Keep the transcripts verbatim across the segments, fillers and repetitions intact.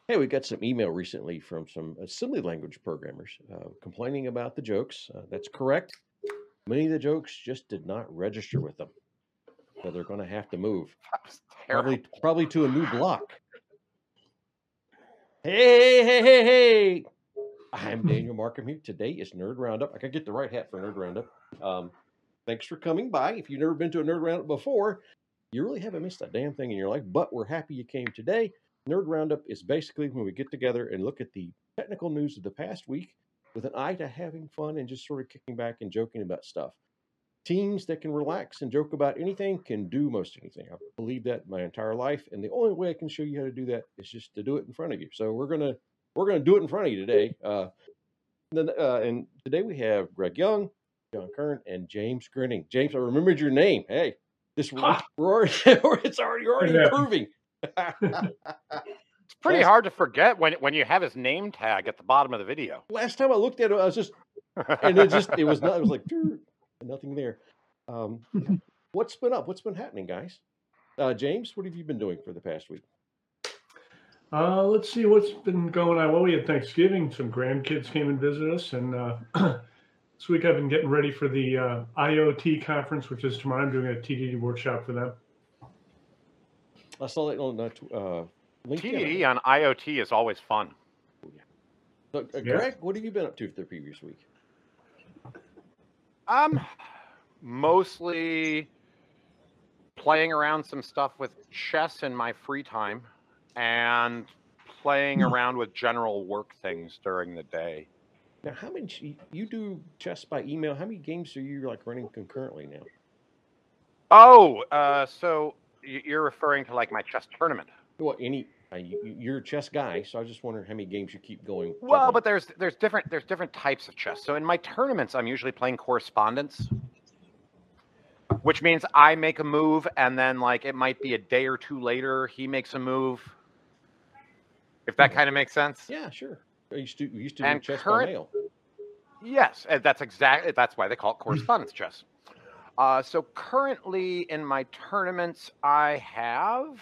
Hey, we got some email recently from some assembly language programmers uh, complaining about the jokes. Uh, that's correct. Many of the jokes just did not register with them, so they're going to have to move, That was probably terrible. probably to a new block. Hey, hey, hey, hey! I'm Daniel Markham here. Today is Nerd Roundup. I could get the right hat for Nerd Roundup. Um, thanks for coming by. If you've never been to a Nerd Roundup before, you really haven't missed a damn thing in your life. But we're happy you came today. Nerd Roundup is basically when we get together and look at the technical news of the past week with an eye to having fun and just sort of kicking back and joking about stuff. Teams that can relax and joke about anything can do most anything. I believe that my entire life, and the only way I can show you how to do that is just to do it in front of you. So we're gonna we're gonna do it in front of you today. Uh, then, uh, and today we have Greg Young, John Kern, and James Grinning. James, I remembered your name. Hey, this we're already it's already you're already improving. It's pretty Last- hard to forget when when you have his name tag at the bottom of the video. Last time I looked at it, I was just, and it just it was not. It was like nothing there. Um, what's been up? What's been happening, guys? Uh, James, what have you been doing for the past week? Uh, let's see what's been going on. Well, we had Thanksgiving. Some grandkids came and visited us, and uh, this week I've been getting ready for the uh, I O T conference, which is tomorrow. I'm doing a T D D workshop for them. I saw that on uh, LinkedIn. T D D on I O T is always fun. So, uh, Yeah. Greg, what have you been up to for the previous week? Um, mostly playing around some stuff with chess in my free time and playing around with general work things during the day. Now, how many you do chess by email? How many games are you like running concurrently now? Oh, uh, so you're referring to like my chess tournament? Well, any uh, you, you're a chess guy, so I was just wondering how many games you keep going. Well, juggling. but there's there's different there's different types of chess. So in my tournaments, I'm usually playing correspondence, which means I make a move, and then like it might be a day or two later, he makes a move. If that kind of makes sense. Yeah, sure. I used to we used to do And chess current, by mail. Yes, and that's exactly that's why they call it correspondence chess. Uh, so currently in my tournaments, I have.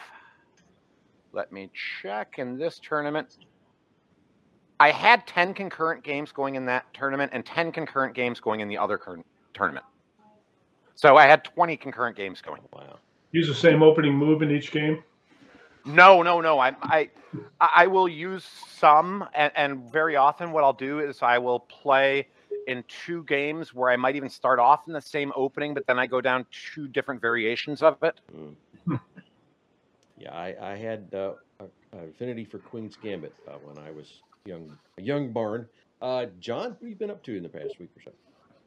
Let me check. In this tournament, I had ten concurrent games going in that tournament and ten concurrent games going in the other current tournament. So I had twenty concurrent games going. Wow. Use the same opening move in each game? No, no, no. I I I will use some, and, and very often what I'll do is I will play in two games where I might even start off in the same opening, but then I go down two different variations of it. Mm. Yeah, I, I had uh, an affinity for Queen's Gambit uh, when I was young, a young barn. Uh, John, what have you been up to in the past week or so?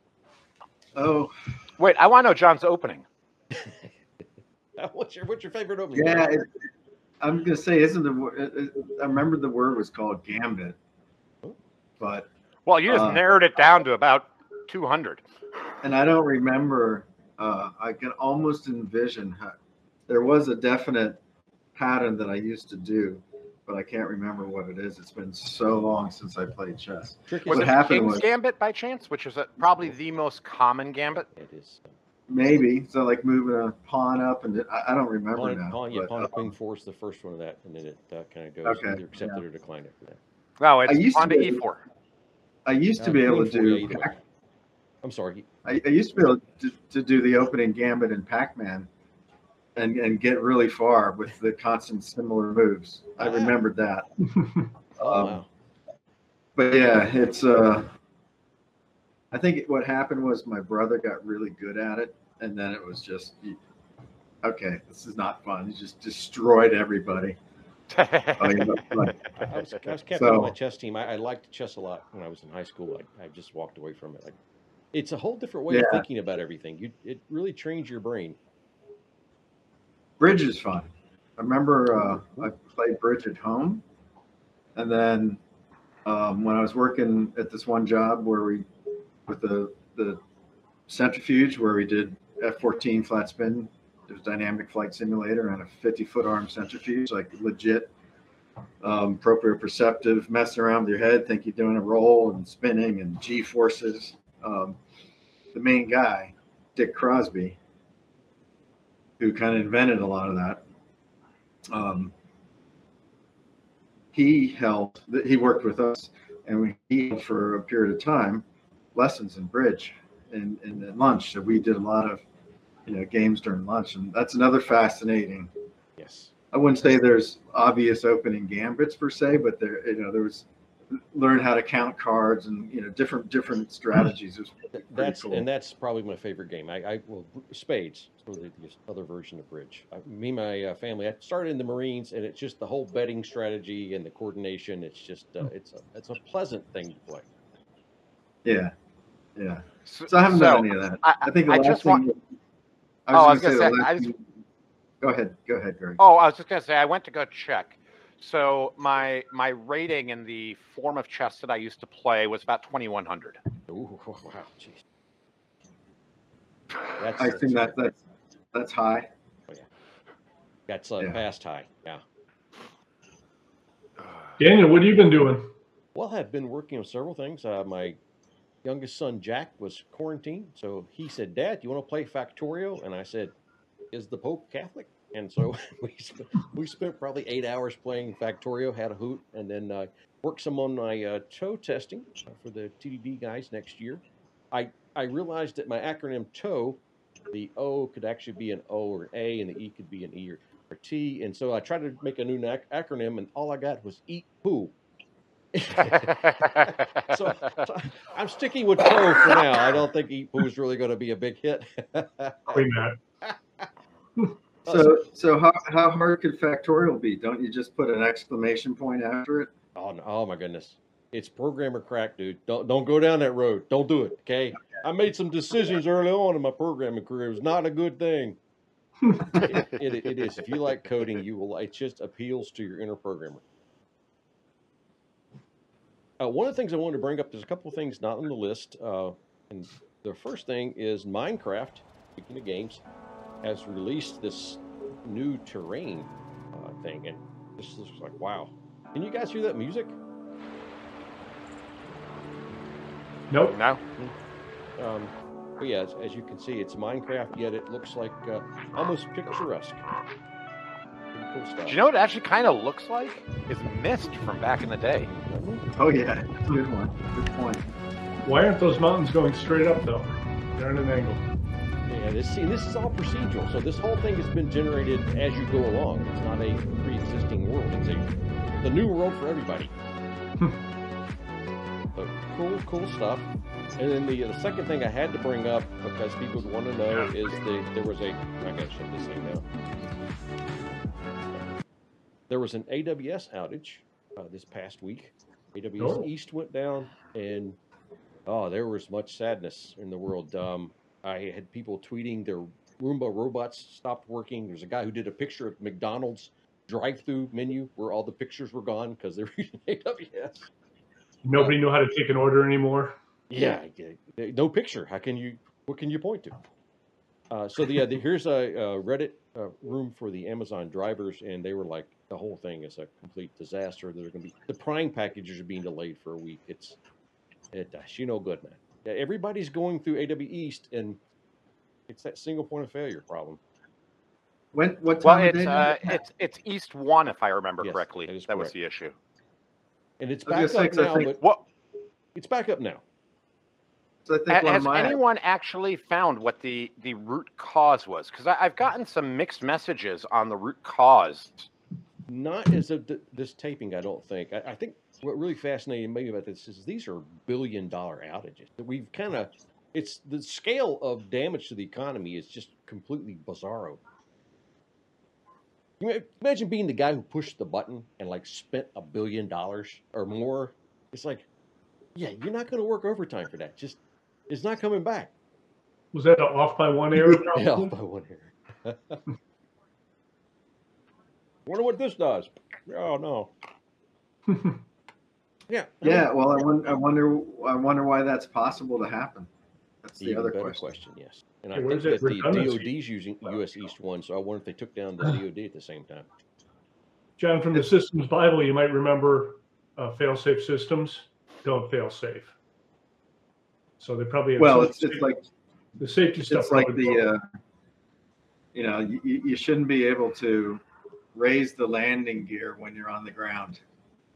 Oh, wait! I want to know John's opening. what's your What's your favorite opening? Yeah, it, I'm gonna say, isn't the? I remember the word was called Gambit, but well, you just uh, narrowed it down to about two hundred. And I don't remember. Uh, I can almost envision how there was a definite pattern that I used to do, but I can't remember what it is. It's been so long since I played chess. Was what it happened King's was Gambit by chance, which is a, probably the most common gambit? It is. Maybe so, like moving a pawn up, and I, I don't remember pawn, now. Pawn, yeah, but, pawn um, queen four is the first one of that, and then it uh, kind of goes okay, either accepted yeah. or declined after that. No, it's I used pawn to, to to be, e four. I used to Uh, be able queen to four, do. yeah, either way. I'm sorry. I, I used to be able to, to do the opening gambit in Pac-Man, and and get really far with the constant similar moves. I Ah. remembered that. Oh um, wow. But yeah, it's. Uh, I think what happened was my brother got really good at it, and then it was just, okay, this is not fun. He just destroyed everybody. oh, yeah, like, I was, I was captain so, of my chess team. I, I liked chess a lot when I was in high school. I, I just walked away from it. Like, it's a whole different way yeah. of thinking about everything. You, it really trains your brain. Bridge is fun. I remember uh, I played bridge at home, and then um, when I was working at this one job where we, with the the centrifuge, where we did F fourteen flat spin, it was dynamic flight simulator and a fifty foot arm centrifuge, like legit, um, proprioceptive, messing around with your head, think you're doing a roll and spinning and G forces. Um, the main guy, Dick Crosby, who kind of invented a lot of that. Um, he held, he worked with us, and he held for a period of time lessons in bridge and in, in lunch. So we did a lot of, you know, games during lunch, and that's another fascinating. Yes. I wouldn't say there's obvious opening gambits per se, but there, you know, there was learn how to count cards and, you know, different different strategies. It was pretty That's cool. and that's probably my favorite game. I, I well, spades, so the, the other version of bridge. I, me, and my uh, family. I started in the Marines, and it's just the whole betting strategy and the coordination. It's just uh, it's a it's a pleasant thing to play. Yeah, yeah. So, So I haven't so done any of that. I, I think the I last just thing. want. I Oh, I was was going to say gonna the say, last I just- thing. Go ahead. Go ahead, Greg. Oh, I was just gonna say I went to go check. So my my rating in the form of chess that I used to play was about twenty-one hundred. Ooh, wow, jeez. That's I think that that's that's high. that's uh, Yeah. past high. Yeah. Daniel, what have you been doing? Well, I've been working on several things. Uh, my youngest son Jack was quarantined, so he said, "Dad, you want to play Factorio?" And I said, "Is the Pope Catholic?" And so we spent, we spent probably eight hours playing Factorio, had a hoot, and then uh, worked some on my uh, toe testing uh, for the T D D guys next year. I I realized that my acronym TOE, the O could actually be an O or an A, and the E could be an E or, or T. And so I tried to make a new ac- acronym, and all I got was eat poo. so, so I'm sticking with toe for now. I don't think eat poo is really going to be a big hit. Wait, Matt. So so how how hard could Factorial be? Don't you just put an exclamation point after it? Oh, no, oh my goodness. It's programmer crack, dude. Don't don't go down that road. Don't do it. Okay. I made some decisions early on in my programming career. It was not a good thing. It, it, it is. If you like coding, you will. It just appeals to your inner programmer. Uh, one of the things I wanted to bring up, there's a couple of things not on the list. Uh, and the first thing is Minecraft, speaking of games, has released this new terrain uh, thing. And this looks like, wow. Can you guys hear that music? Nope. No. Um, but yeah, as, as you can see, it's Minecraft, yet it looks like uh, almost picturesque. Pretty cool stuff. Do you know what it actually kind of looks like? Is Myst from back in the day. Oh yeah, good one. Good point. Why aren't those mountains going straight up though? They're at an angle. Yeah, this see, this is all procedural. So this whole thing has been generated as you go along. It's not a pre-existing world. It's a the new world for everybody. But cool, cool stuff. And then the, the second thing I had to bring up because people would want to know is the there was a I gotta shut this thing down. There was an A W S outage uh, this past week. A W S Oh. East went down, and oh, there was much sadness in the world. Um, I had people tweeting their Roomba robots stopped working. There's a guy who did a picture of McDonald's drive-through menu where all the pictures were gone because they were using A W S. Nobody knew how to take an order anymore. Yeah, yeah, no picture. How can you? What can you point to? Uh, so the, uh, the here's a, a Reddit uh, room for the Amazon drivers, and they were like, the whole thing is a complete disaster. They're going to be the Prime packages are being delayed for a week. It's it, uh, you know, good man. Yeah, everybody's going through A W East, and it's that single point of failure problem. When what Well, time of it's day? uh, it's it's East One, if I remember Yes, correctly. that is That was correct. the issue. And it's I was back gonna up say, 'cause I now, think- but What it's back up now. So I think Ha- one of has my anyone actually found what the the root cause was? Because I've gotten some mixed messages on the root cause. Not as of th- this taping, I don't think. I, I think what really fascinated me about this is these are billion dollar outages. That we've kind of, it's the scale of damage to the economy is just completely bizarro. You ma- imagine being the guy who pushed the button and like spent a billion dollars or more. It's like, yeah, you're not going to work overtime for that. Just, it's not coming back. Was that a off by one error? Yeah, probably? by one here. Wonder what this does. Oh no. Yeah. I mean, yeah. Well, I wonder, I wonder I wonder why that's possible to happen. That's the even other better question. question. Yes. And I Yeah, think where's that that the redundancy? D O D's using U S East one, so I wonder if they took down the D O D at the same time. John, from the Systems Bible, you might remember uh, fail-safe systems don't fail safe. So they probably have Well, some it's it's safe- like the safety stuff. it's like probably the broke. uh, you know you, you shouldn't be able to raise the landing gear when you're on the ground.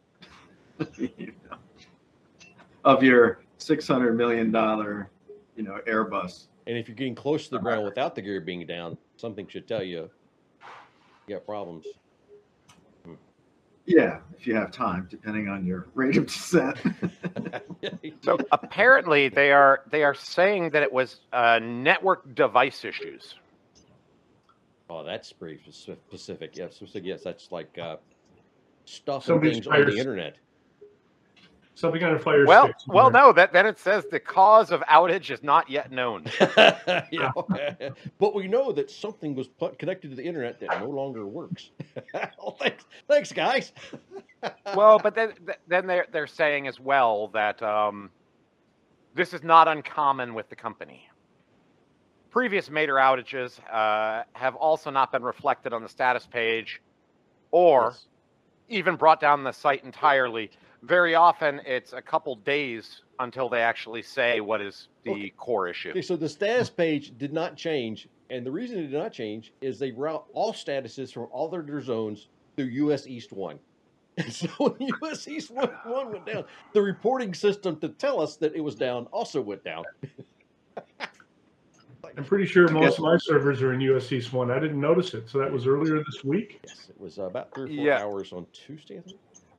you know, of your six hundred million dollar, you know, Airbus. And if you're getting close to the ground without the gear being down, something should tell you you got problems. Yeah, if you have time, depending on your rate of descent. So apparently they are they are saying that it was uh, network device issues. Oh, that's pretty specific. Yes, specific. Yes, that's like uh, stuff and Somebody's things on fire- the internet. Something on a fire Well, stick. well, somewhere. no. That then it says the cause of outage is not yet known. Yeah. But we know that something was put, connected to the internet that no longer works. Oh, thanks, thanks, guys. Well, but then then they're they're saying as well that um, this is not uncommon with the company. Previous major outages uh, have also not been reflected on the status page, or Yes. even brought down the site entirely. Very often, it's a couple days until they actually say what is the Okay. core issue. Okay, so the status page did not change, and the reason it did not change is they route all statuses from all their zones through U S East one. And so when U S East one, one went down, the reporting system to tell us that it was down also went down. I'm pretty sure To most get- of my servers are in U S East one. I didn't notice it, so that was earlier this week. Yes, it was about three or four Yeah. hours on Tuesday, I think.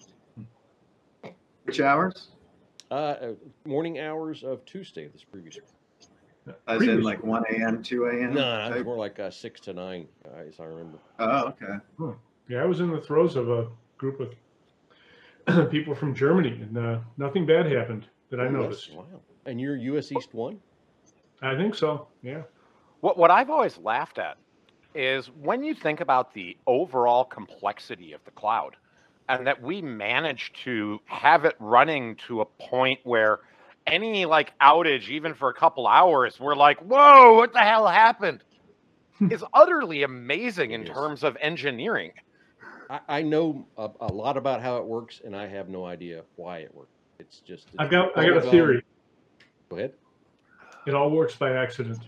Which hours? Uh, uh, morning hours of Tuesday, this previous week. As Previous- in like one a.m., two a.m.? No, no, it was more like uh, six to nine, uh, as I remember. Oh, okay. Yeah, I was in the throes of a group of people from Germany, and uh, nothing bad happened that I Oh, yes. noticed. Wow. And you're U S East one? I think so. Yeah. What what I've always laughed at is when you think about the overall complexity of the cloud, and that we managed to have it running to a point where any like outage, even for a couple hours, we're like, whoa, what the hell happened? Is utterly amazing in It is. terms of engineering. I, I know a, a lot about how it works, and I have no idea why it works. It's just. I've got I got a bubblegum. theory. Go ahead. It all works by accident.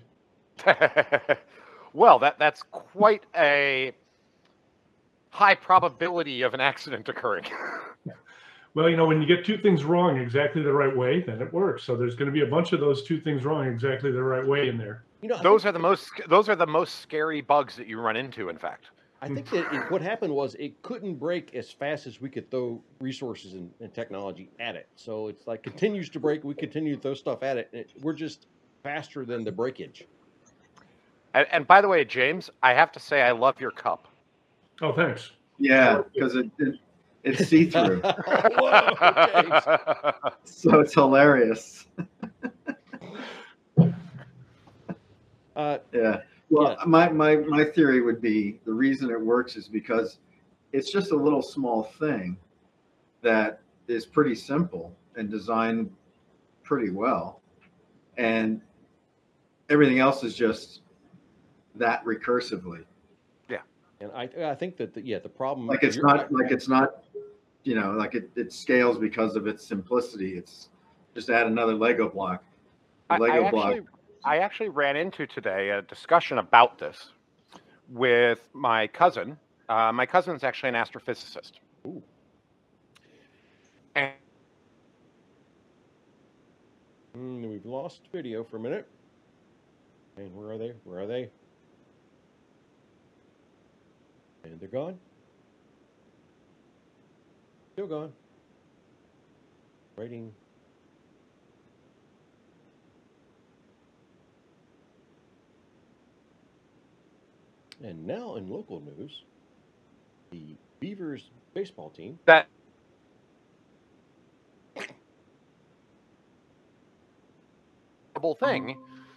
Well, that that's quite a high probability of an accident occurring. Well, you know, when you get two things wrong exactly the right way, then it works. So there's going to be a bunch of those two things wrong exactly the right way in there. You know, I Those think, are the most those are the most scary bugs that you run into, in fact. I think that it, what happened was it couldn't break as fast as we could throw resources and, and technology at it. So it's like continues to break. We continue to throw stuff at it. And it we're just faster than the breakage. And, and by the way, James, I have to say I love your cup. Oh, thanks. Yeah, because it, it it's see-through. Whoa, James. So it's hilarious. Uh, Yeah. Well, Yeah. my, my, my theory would be the reason it works is because it's just a little small thing that is pretty simple and designed pretty well. And everything else is just that recursively. and I, I think that the, yeah, the problem Like it's you're- not like it's not, you know, like it, it scales because of its simplicity. It's just add another Lego block. The I, I Lego actually, block. I actually ran into today a discussion about this with my cousin. Uh, my cousin's actually an astrophysicist. Ooh. And Mm, we've lost video for a minute. And where are they? Where are they? And they're gone. Still gone. Waiting. And now in local news, the Beavers baseball team that thing.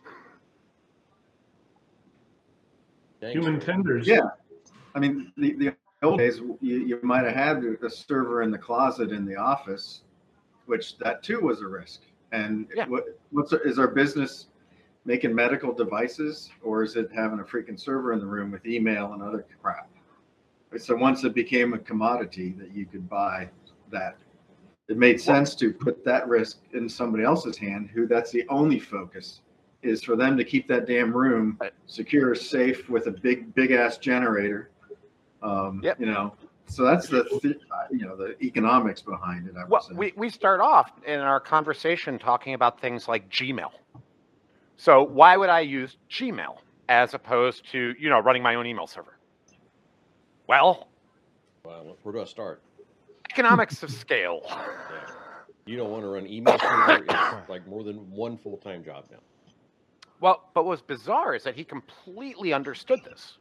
Thanks, Human Ray. tenders. Yeah. I mean, the, the old days, you, you might have had a server in the closet in the office, which that too was a risk. And Yeah. what, what's is our business making medical devices, or is it having a freaking server in the room with email and other crap? So once it became a commodity that you could buy that, it made sense to put that risk in somebody else's hand, who that's the only focus is for them to keep that damn room secure, safe with a big, big ass generator. Um, Yep. You know, so that's the, the you know the economics behind it. I would Well, say. we, we start off in our conversation talking about things like Gmail. So why would I use Gmail as opposed to, you know, running my own email server? Well, Well, where do I start? economics of scale. Yeah. You don't want to run email server. It's like more than one full-time job now. Well, but what's bizarre is that he completely understood this.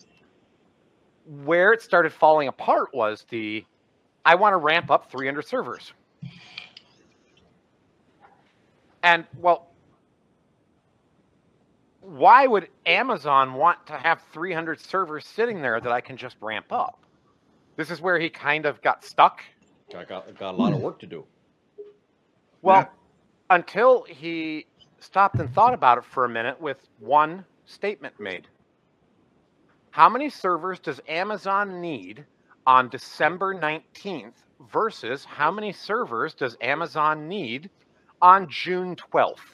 Where it started falling apart was the, I want to ramp up three hundred servers. And, well, why would Amazon want to have three hundred servers sitting there that I can just ramp up? This is where he kind of got stuck. I got, got a lot of work to do. Well, Yeah. until he stopped and thought about it for a minute with one statement made. How many servers does Amazon need on December nineteenth versus how many servers does Amazon need on June twelfth?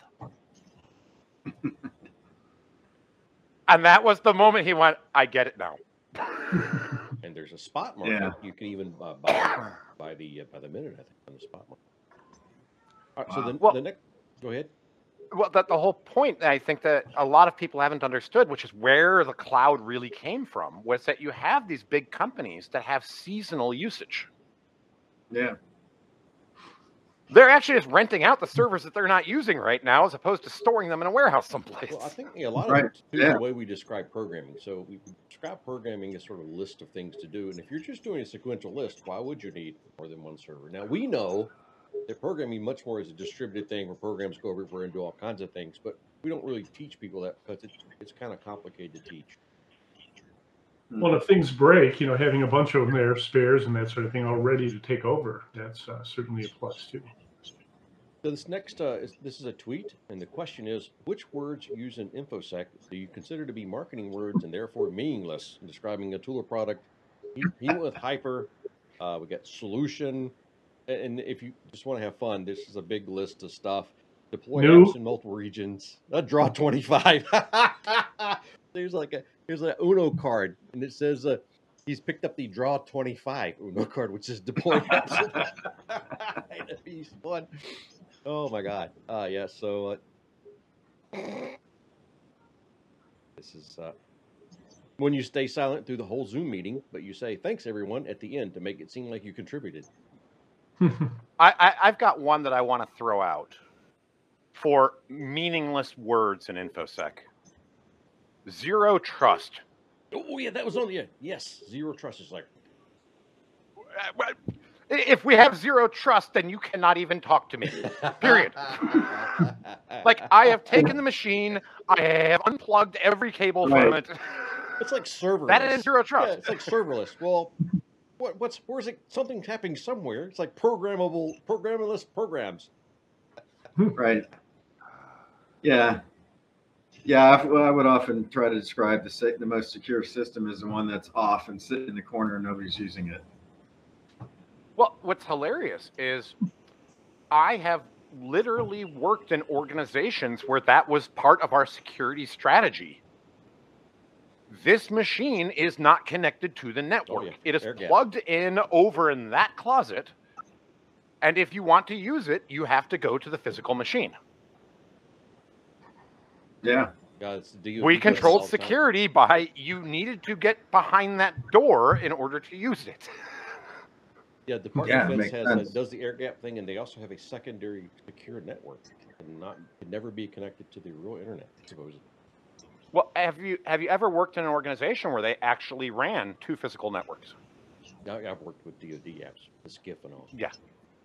And that was the moment he went, I get it now. And there's a spot market. Yeah. You can even uh, buy by the uh, by the minute, I think, on the spot market. All right, so Wow. the, Well- the next, go ahead. Well, that the whole point I think that a lot of people haven't understood, which is where the cloud really came from, was that you have these big companies that have seasonal usage. Yeah. They're actually just renting out the servers that they're not using right now, as opposed to storing them in a warehouse someplace. Well, I think yeah, a lot Right. of it too, Yeah. the way we describe programming. So we describe programming as sort of a list of things to do. And if you're just doing a sequential list, why would you need more than one server? Now we know that programming much more is a distributed thing where programs go everywhere and do all kinds of things, but we don't really teach people that because it, it's kind of complicated to teach. Well, if things break, you know, having a bunch of them there, spares and that sort of thing, all ready to take over, that's uh, certainly a plus too. So this next, uh, is, this is a tweet, and the question is, which words used in InfoSec do you consider to be marketing words and therefore meaningless in describing a tool or product? He, he went with hyper. Uh, we got solution, and, and if you just want to have fun, this is a big list of stuff. Deploy New. apps in multiple regions. Uh, draw twenty-five. There's like a here's an Uno card, and it says uh, he's picked up the draw twenty-five Uno card, which is deploy apps. He's fun. Oh my God. Uh, yeah, so uh, this is uh, when you stay silent through the whole Zoom meeting, but you say, thanks everyone at the end to make it seem like you contributed. I, I, I've got one that I want to throw out for meaningless words in InfoSec. Zero trust. Oh yeah, that was on the, yeah, yes, zero trust is like, If we have zero trust, then you cannot even talk to me. Period. Like, I have taken the machine, I have unplugged every cable from Right. it. it's like serverless. That is zero Yeah, trust. it's like serverless. Well, what, what's, where's it, something's happening somewhere. It's like programmable, programmerless programs. Right. Yeah. Yeah. I, well, I would often try to describe the sa- the most secure system as the one that's off and sitting in the corner and nobody's using it. Well, what's hilarious is I have literally worked in organizations where that was part of our security strategy. This machine is not connected to the network. yeah. It is Air gap. plugged in over in that closet. And if you want to use it, you have to go to the physical machine. Yeah. God, it's the We does controlled all the time. security by you needed to get behind that door in order to use it. Yeah, the Department Yeah, of Defense makes has a, sense. does the air gap thing, and they also have a secondary secure network, and not could never be connected to the real internet, supposedly. Well, have you have you ever worked in an organization where they actually ran two physical networks? I, I've worked with D O D apps, the Skiff and all. Yeah.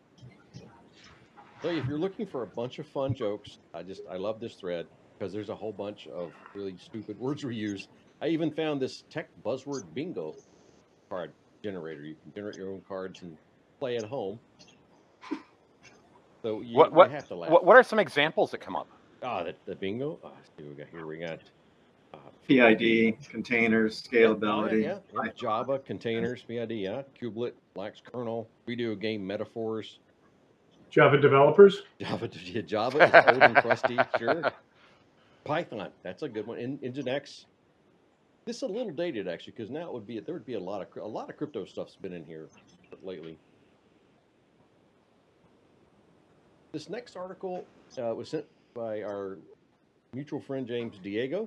So if you're looking for a bunch of fun jokes, I just I love this thread because there's a whole bunch of really stupid words we use. I even found this tech buzzword bingo card generator. You can generate your own cards and play at home. So you, What you what have to laugh. what, what are some examples that come up? Ah, the, the bingo. Ah, see what we got here. We got uh, P I D, containers, scalability. Yeah, yeah, yeah. Java containers, P I D, yeah. Kubelet, Linux kernel, video game metaphors. Java developers? Java, yeah, Java is old and crusty, sure. Python, that's a good one. In, Nginx, This is a little dated actually, because now it would be there would be a lot of a lot of crypto stuff's been in here lately. This next article uh, was sent by our mutual friend James Diego.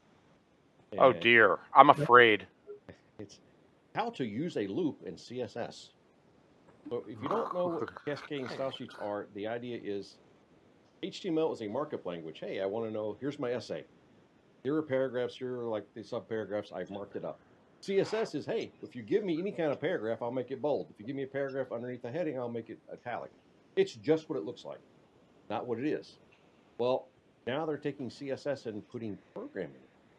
Oh And dear, I'm afraid. It's how to use a loop in C S S. So if you don't know what cascading style sheets are, the idea is H T M L is a markup language. Hey, I want to know, here's my essay. Here are paragraphs, here are like the subparagraphs, I've marked it up. C S S is, hey, if you give me any kind of paragraph, I'll make it bold. If you give me a paragraph underneath the heading, I'll make it italic. It's just what it looks like, not what it is. Well, now they're taking C S S and putting programming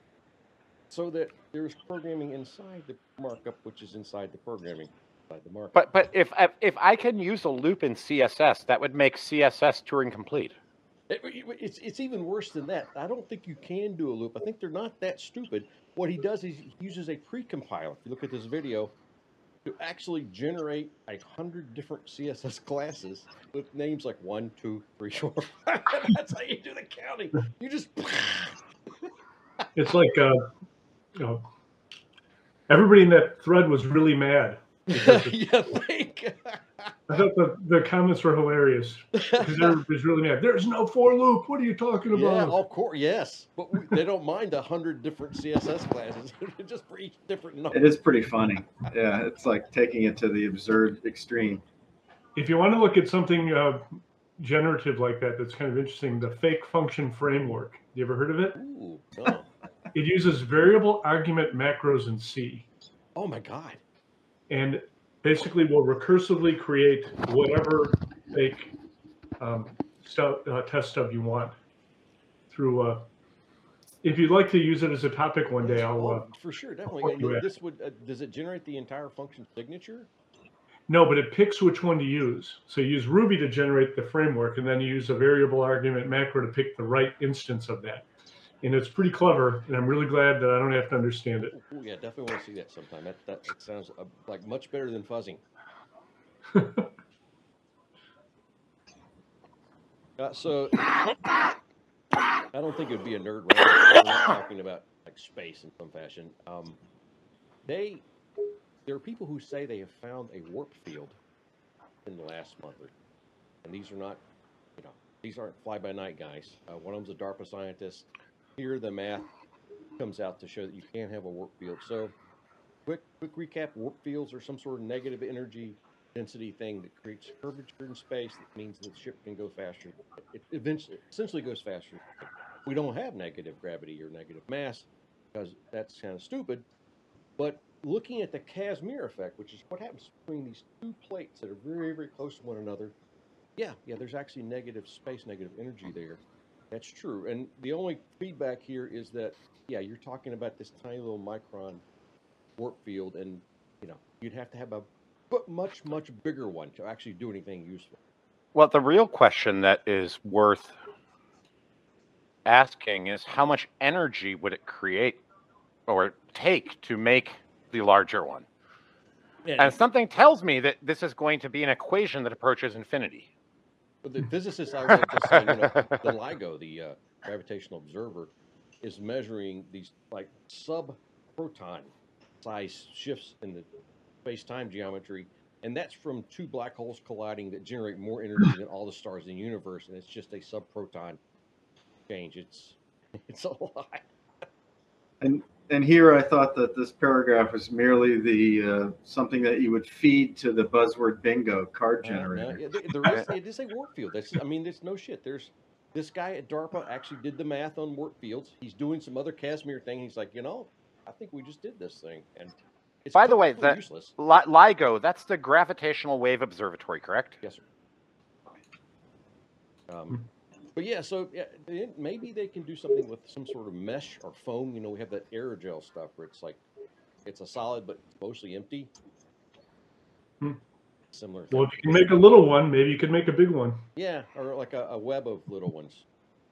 so that there's programming inside the markup, which is inside the programming, inside the markup. But but if if I can use a loop in C S S, that would make C S S Turing complete. It, it's it's even worse than that. I don't think you can do a loop. I think they're not that stupid. What he does is he uses a precompiler. If you look at this video, to actually generate a hundred different C S S classes with names like one, two, three, four, five. That's how you do the counting. You just. It's like, uh, you know, everybody in that thread was really mad. Yeah, think. I thought the, the comments were hilarious because everybody's really mad. There's no for loop. What are you talking about? Yeah, of course, yes. But we, they don't mind a hundred different C S S classes just for each different number. It is pretty funny. Yeah, it's like taking it to the absurd extreme. If you want to look at something uh, generative like that, that's kind of interesting, the fake function framework. You ever heard of it? Ooh, no. It uses variable argument macros in C. Oh my God. And basically will recursively create whatever fake um, stub, uh, test stub you want through. Uh, if you'd like to use it as a topic one day, I'll. Uh, oh, for sure, definitely. you And this would uh, does it generate the entire function signature? No, but it picks which one to use. So you use Ruby to generate the framework, and then you use a variable argument macro to pick the right instance of that. And it's pretty clever, and I'm really glad that I don't have to understand it. Oh, yeah, definitely want to see that sometime. That that, that sounds uh, like much better than fuzzing. uh, so I don't think it would be a nerd round. We're not talking about like space in some fashion. Um, they there are people who say they have found a warp field in the last month, or, and these are not, you know, these aren't fly-by-night guys. Uh, one of them's a DARPA scientist. Here, the math comes out to show that you can have a warp field. So, quick, quick recap: warp fields are some sort of negative energy density thing that creates curvature in space. That means the ship can go faster. It eventually, essentially, goes faster. We don't have negative gravity or negative mass because that's kind of stupid. But looking at the Casimir effect, which is what happens between these two plates that are very, very close to one another, yeah, yeah, there's actually negative space, negative energy there. That's true. And the only feedback here is that, yeah, you're talking about this tiny little micron warp field, and, you know, you'd have to have a but much, much bigger one to actually do anything useful. Well, the real question that is worth asking is how much energy would it create or take to make the larger one? Yeah. And something tells me that this is going to be an equation that approaches infinity. But the physicists out there just saying, you know, the LIGO, the uh, gravitational observer, is measuring these like sub-proton size shifts in the space-time geometry, and that's from two black holes colliding that generate more energy than all the stars in the universe, and it's just a sub-proton change. It's it's a lot. And and here I thought that this paragraph was merely the uh, something that you would feed to the buzzword bingo card generator. Uh, no, yeah, there is, it is a warp field. That's, I mean, it's no shit. There's this guy at DARPA actually did the math on warp fields. He's doing some other Casimir thing. He's like, you know, I think we just did this thing, and it's by the way, that useless. LIGO, that's the Gravitational Wave Observatory, correct? Yes, sir. Um, but yeah, so yeah, maybe they can do something with some sort of mesh or foam. You know, we have that aerogel stuff where it's like it's a solid but mostly empty. Hmm. Similar. Well, if thing. you can make a little one, maybe you could make a big one. Yeah, or like a, a web of little ones.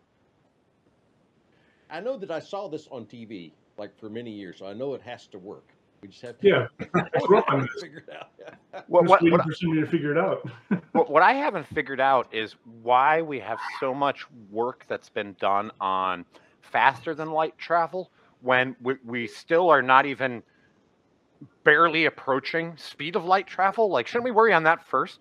I know that I saw this on T V like for many years, so I know it has to work. We just have to Yeah, figure it out. Yeah. What, just what, waiting what, for somebody to figure it out. what, what I haven't figured out is why we have so much work that's been done on faster than light travel when we, we still are not even barely approaching speed of light travel? Like, shouldn't we worry on that first?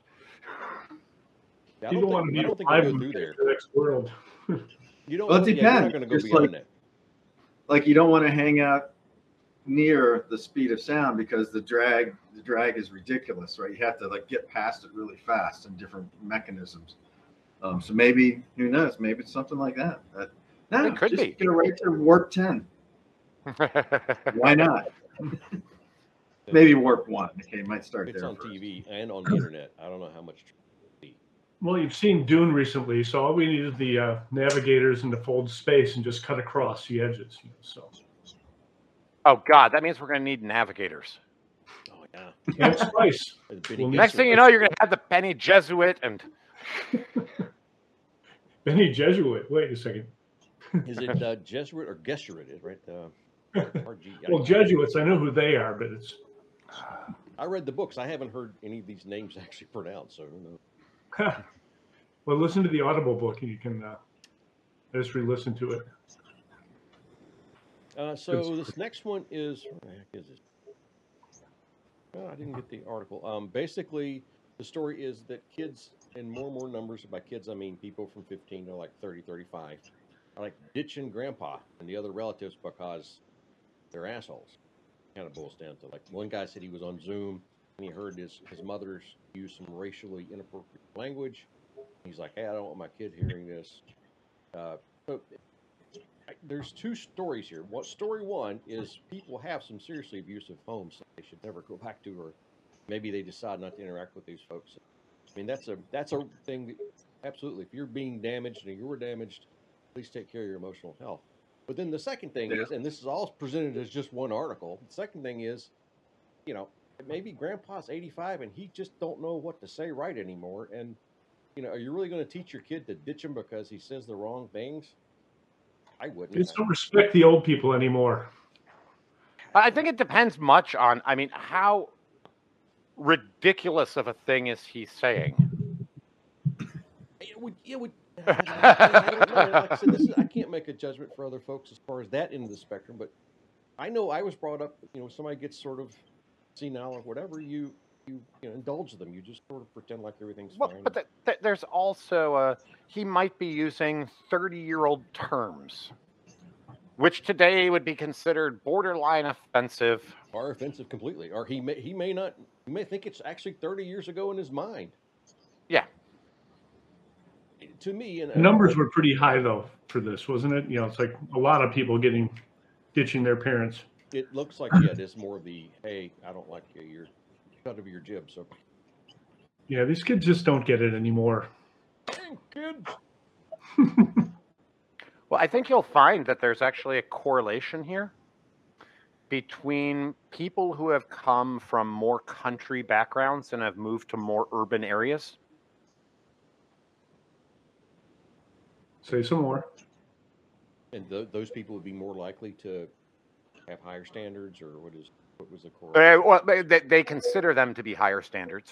I You don't don't want to think, be I don't think we alive go when through we get there. to the next world. You don't. Well, it Yeah, you're not depends. going to go Just beyond like- that. Like you don't want to hang out near the speed of sound because the drag the drag is ridiculous, right? You have to like get past it really fast and different mechanisms. Um, so maybe who knows? Maybe it's something like that. That no, It could just be. go right to warp ten. Why not? Maybe warp one. Okay, might start It's there. on first. T V and on the internet. I don't know how much. Well, you've seen Dune recently, so all we need is the uh, navigators and to fold space and just cut across the edges. You know, so Oh, God, that means we're going to need navigators. Oh yeah. and spice. As Benny Well, Next Gesserit. thing you know, you're going to have the Benny Jesuit and Benny Jesuit. Wait a second. Is it uh, Jesuit or Gesserit? Is right. Uh, R G. Well, Jesuits, I know who they are, but it's I read the books. I haven't heard any of these names actually pronounced. So who knows? well, listen to the Audible book, and you can uh, just re-listen to it. Uh, so this next one is what the heck is this? Oh, I didn't get the article. Um, basically, the story is that kids, in more and more numbers, by kids I mean people from fifteen to like thirty, thirty-five, are like ditching grandpa and the other relatives because they're assholes. Kind of boils down to like one guy said he was on Zoom and he heard his his mother's use some racially inappropriate language. He's like, "Hey, I don't want my kid hearing this." Uh, so there's two stories here. What story one is people have some seriously abusive homes that they should never go back to, or maybe they decide not to interact with these folks. I mean, that's a that's a thing that absolutely. If you're being damaged and you were damaged, please take care of your emotional health. But then the second thing Yeah. is, and this is all presented as just one article. The second thing is, you know, maybe Grandpa's eighty-five and he just don't know what to say right anymore. And you know, are you really going to teach your kid to ditch him because he says the wrong things? I wouldn't. Kids don't respect the old people anymore. I think it depends much on, I mean, how ridiculous of a thing is he saying? It would, it would, I, I don't know. Like I said, this is, I can't make a judgment for other folks as far as that end of the spectrum, but I know I was brought up, you know, somebody gets sort of senile or whatever, you, you, you know, indulge them. You just sort of pretend like everything's Well, fine. but th- th- there's also, uh, he might be using thirty-year-old terms, which today would be considered borderline offensive. Or offensive completely. Or he may, he may not, he may think it's actually thirty years ago in his mind. Yeah. To me, and The numbers were pretty high though for this, wasn't it? You know, it's like a lot of people getting ditching their parents. it looks like, yeah, it is more the, hey, I don't like you, you're cut of your jib, so. Yeah, these kids just don't get it anymore. Dang, kids. Well, I think you'll find that there's actually a correlation here between people who have come from more country backgrounds and have moved to more urban areas. Say some more. And th- those people would be more likely to have higher standards, or what is what was the Uh, correlation? well, they, they- they consider them to be higher standards.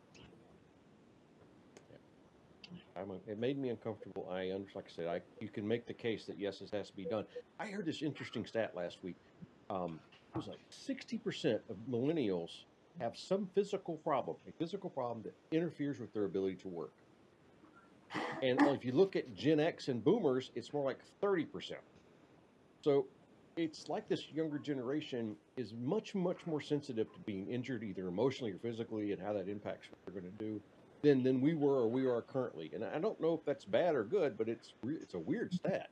I'm a, it made me uncomfortable. I under, like I said, I you can make the case that yes, this has to be done. I heard this interesting stat last week. Um, it was like sixty percent of millennials have some physical problem, a physical problem that interferes with their ability to work. And if you look at Gen X and Boomers, it's more like thirty percent. So it's like this younger generation is much, much more sensitive to being injured, either emotionally or physically, and how that impacts what they're going to do than than we were or we are currently. And I don't know if that's bad or good, but it's re- it's a weird stat.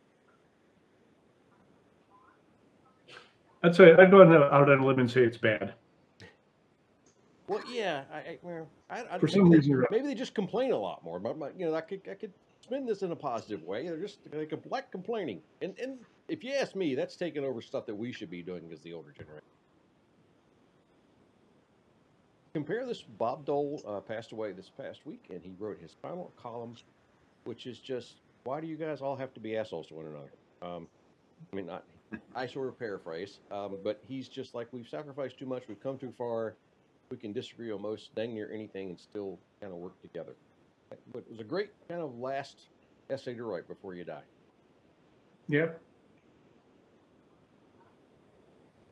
I'd say I'd go out on a limb and say it's bad. Well, yeah, I, I well, I, I For maybe some they- reason, you're right. maybe they just complain a lot more. But but, you know, I could I could spin this in a positive way. They're just they com- like complaining, and and if you ask me, that's taking over stuff that we should be doing as the older generation. Compare this. Bob Dole uh, passed away this past week, and he wrote his final column, which is just, why do you guys all have to be assholes to one another? Um, I mean, not, I sort of paraphrase, um, but he's just like, we've sacrificed too much, we've come too far, we can disagree on most dang near anything and still kind of work together. But it was a great kind of last essay to write before you die. Yeah.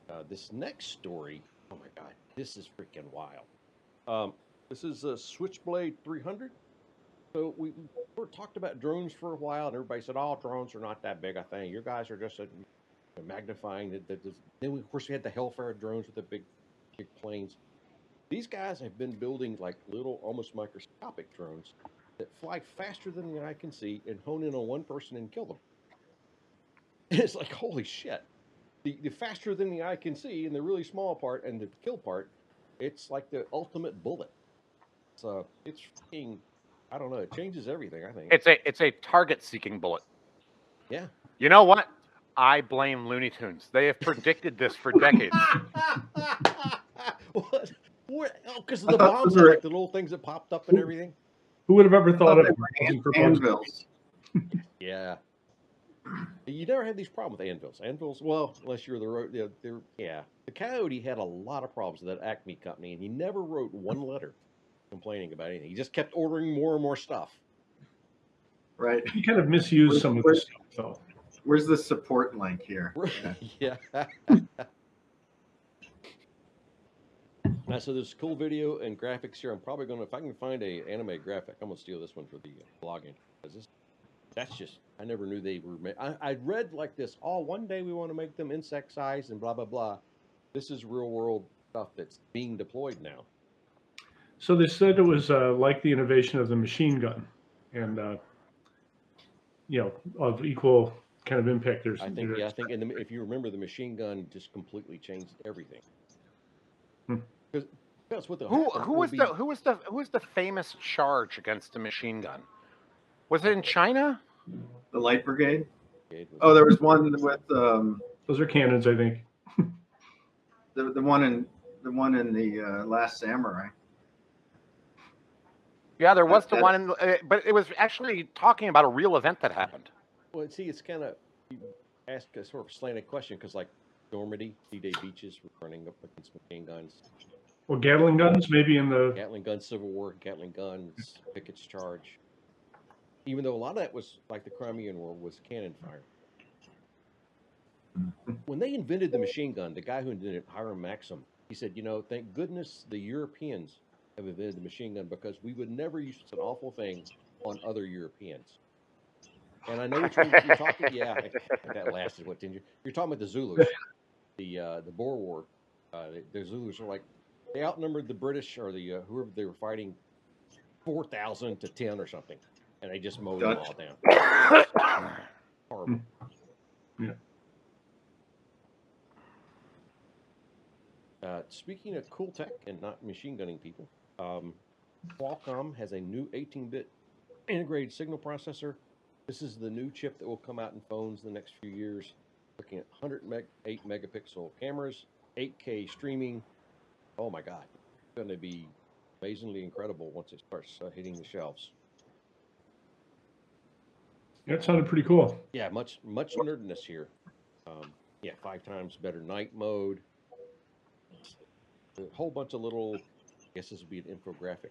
Uh, this next story, oh my God, this is freaking wild. Um, this is a Switchblade three hundred. So we, we talked about drones for a while, and everybody said, "Oh, drones are not that big a thing. You guys are just uh, magnifying it." That then, we, of course, we had the Hellfire drones with the big, big planes. These guys have been building like little, almost microscopic drones that fly faster than the eye can see and hone in on one person and kill them. And it's like, holy shit! The the faster than the eye can see, and the really small part and the kill part, it's like the ultimate bullet. So it's freaking, I don't know. It changes everything, I think. It's a it's a target seeking bullet. Yeah. You know what? I blame Looney Tunes. They have predicted this for decades. What? What? Oh, because of the bombs, were... like the little things that popped up and everything. Who would have ever thought of an- anvils? Yeah. You never had these problems with anvils. Anvils, well, unless you're the road, they're, they're, yeah. The Coyote had a lot of problems with that Acme company, and he never wrote one letter complaining about anything. He just kept ordering more and more stuff. Right. He kind of misused some of this stuff, though. Where's the support link here? Yeah. Now, so there's cool video and graphics here. I'm probably going to, if I can find a anime graphic, I'm going to steal this one for the uh, blogging. Because this, that's just, I never knew they were made. I, I read like this, oh, one day we want to make them insect size and blah, blah, blah. This is real world stuff that's being deployed now. So they said it was uh, like the innovation of the machine gun and, uh, you know, of equal kind of impact. There's, I think, yeah, I think, and the, if you remember, the machine gun just completely changed everything. Hmm. Because that's what the Who who was be, the who was the who was the famous charge against a machine gun? Was it in China? The Light Brigade? Oh, there was one with um, those are cannons, I think. the the one in the one in the uh, Last Samurai. Yeah, there was That- the that- one in, uh, but it was actually talking about a real event that happened. Well, see, it's kind of, you ask a sort of slanted question because, like, Normandy, D-Day beaches were running up against machine guns. Well, Gatling guns, maybe in the Gatling guns, Civil War, Gatling guns, Pickett's Charge. Even though a lot of that was, like the Crimean War, was cannon fire. When they invented the machine gun, the guy who invented it, Hiram Maxim, he said, you know, thank goodness the Europeans have invented the machine gun because we would never use such an awful thing on other Europeans. And I know which one you're talking. Yeah, that lasted what ten years. You're talking about the Zulus, the uh, the Boer War. Uh, the, the Zulus are like they outnumbered the British or the uh, whoever they were fighting four thousand to ten or something, and they just mowed them all down. Horrible. Yeah. Uh, speaking of cool tech and not machine gunning people, um, Qualcomm has a new eighteen bit integrated signal processor. This is the new chip that will come out in phones in the next few years. Looking at one hundred meg, eight megapixel cameras, eight K streaming. Oh my God, it's going to be amazingly incredible once it starts uh, hitting the shelves. That sounded pretty cool. Yeah, much much nerdiness here. Um, yeah, five times better night mode. A whole bunch of little. I guess this would be an infographic.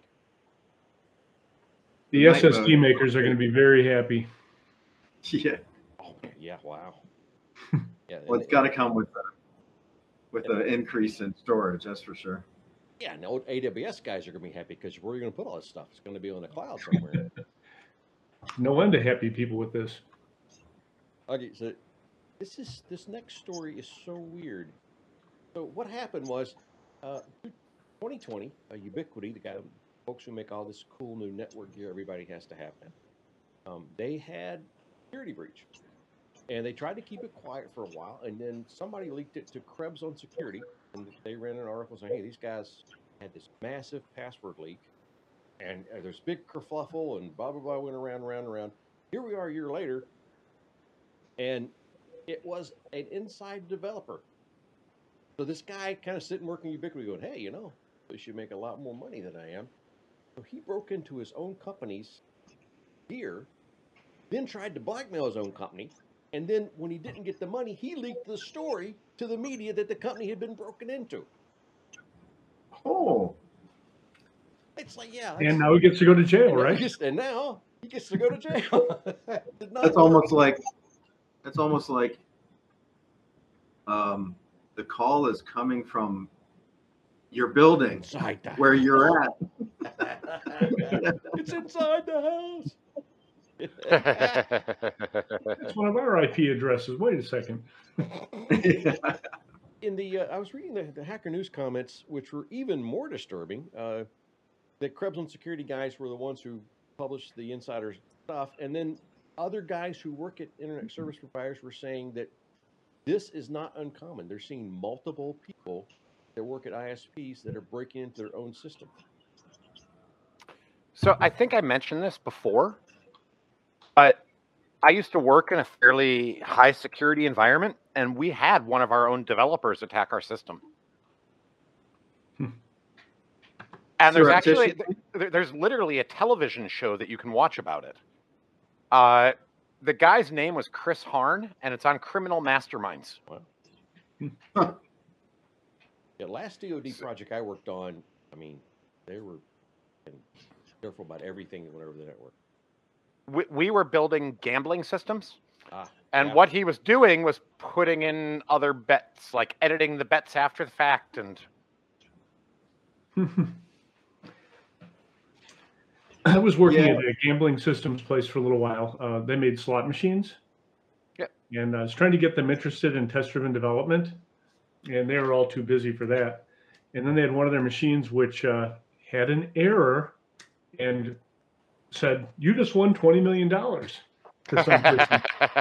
The S S D makers are going to be very happy. Yeah. Oh yeah! Wow. Yeah. Well, it's got to come with a, with an increase in storage, that's for sure. Yeah, no, A W S guys are going to be happy because where are you going to put all this stuff? It's going to be on the cloud somewhere. No end to happy people with this. Okay, so this is this next story is so weird. So what happened was, uh, twenty twenty, uh, Ubiquity, the guy, folks who make all this cool new network gear everybody has to have now, um, they had security breach, and they tried to keep it quiet for a while, and then somebody leaked it to Krebs on security, and they ran an article saying, "Hey, these guys had this massive password leak, and uh, there's big kerfluffle, and blah blah blah went around, around, around." Here we are a year later, and it was an inside developer. So this guy kind of sitting working Ubiquity going, hey, you know, we should make a lot more money than I am. So he broke into his own company's gear, then tried to blackmail his own company. And then when he didn't get the money, he leaked the story to the media that the company had been broken into. Oh. It's like, yeah. And now he gets to go to jail, and right? Gets, and now he gets to go to jail. That's almost like, that's almost like, um, the call is coming from your building Inside the where house. you're at. It's inside the house. That's one of our I P addresses. Wait a second. In the, uh, I was reading the, the Hacker News comments, which were even more disturbing. Uh, that Krebs and security guys were the ones who published the insider stuff, and then other guys who work at internet service providers were saying that this is not uncommon. They're seeing multiple people that work at I S Ps that are breaking into their own system. So I think I mentioned this before, but I used to work in a fairly high security environment, and we had one of our own developers attack our system. Hmm. And there's Surreptitious? actually, there- there's literally a television show that you can watch about it. Uh, the guy's name was Chris Harn, and it's on Criminal Masterminds. Wow. The last D O D project I worked on, I mean, they were careful about everything that went over the network. We, we were building gambling systems, Ah, and yeah. what he was doing was putting in other bets, like editing the bets after the fact. And I was working Yeah. at a gambling systems place for a little while. Uh, they made slot machines. Yep. And I was trying to get them interested in test-driven development, and they were all too busy for that. And then they had one of their machines which uh, had an error and said, "You just won twenty million dollars." To some person.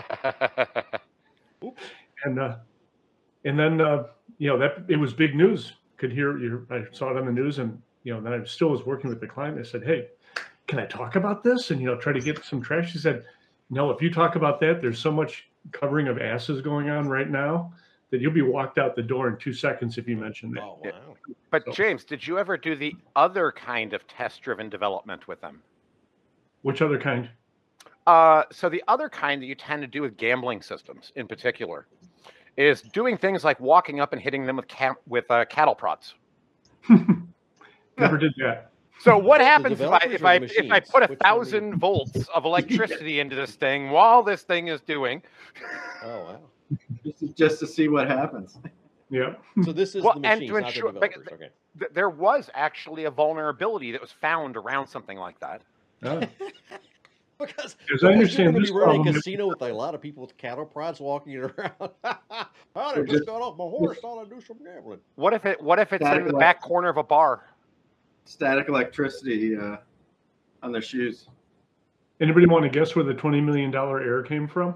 And uh, and then uh, you know that it was big news. Could hear you. I saw it on the news, and you know then I still was working with the client. I said, "Hey, can I talk about this?" And you know try to get some traction. She said, "No, if you talk about that, there's so much covering of asses going on right now that you'll be walked out the door in two seconds if you mention that." Oh, wow. But So- James, did you ever do the other kind of test-driven development with them? Which other kind? Uh, so the other kind that you tend to do with gambling systems, in particular, is doing things like walking up and hitting them with ca- with uh, cattle prods. Never did that. So what The happens if I developers if or I the if I machines? put a Which one are you- thousand volts of electricity into this thing while this thing is doing? Oh, wow. Just to, just to see what happens. Yeah. So this is Well, the and machines, to not ensure- the but- developers. Okay. Th- There was actually a vulnerability that was found around something like that. Oh. Because, As I because understand you're going this to be running a problem- casino with a lot of people with cattle prods walking around. I They're just just- got off my horse. Thought I'd do some gambling. What if it what if it's Static in the elec- back corner of a bar? Static electricity uh, on their shoes. Anybody want to guess where the twenty million dollar error came from?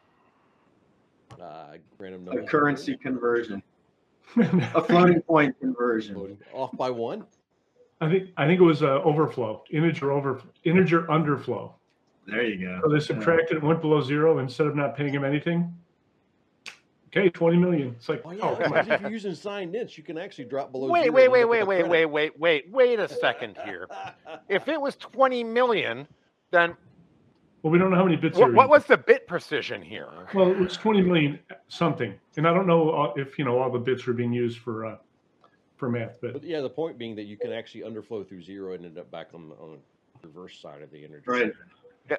Uh, random A numbers. currency conversion. A floating point conversion. Floating off by one. I think I think it was uh, overflow, integer over integer underflow. There you go. So they subtracted it, went below zero instead of not paying him anything. Okay, twenty million. It's like, Oh yeah, oh, come because on. if you're using signed nits, you can actually drop below. Wait, zero wait, and wait, look wait, at the wait, credit. wait, wait, wait, wait a second here. If it was twenty million, then Well, we don't know how many bits. what, are what in. was the bit precision here? Well, it was twenty million something, and I don't know uh, if you know all the bits were being used for uh, for math, but But yeah, the point being that you can actually underflow through zero and end up back on the, on the reverse side of the energy. Right. Yeah.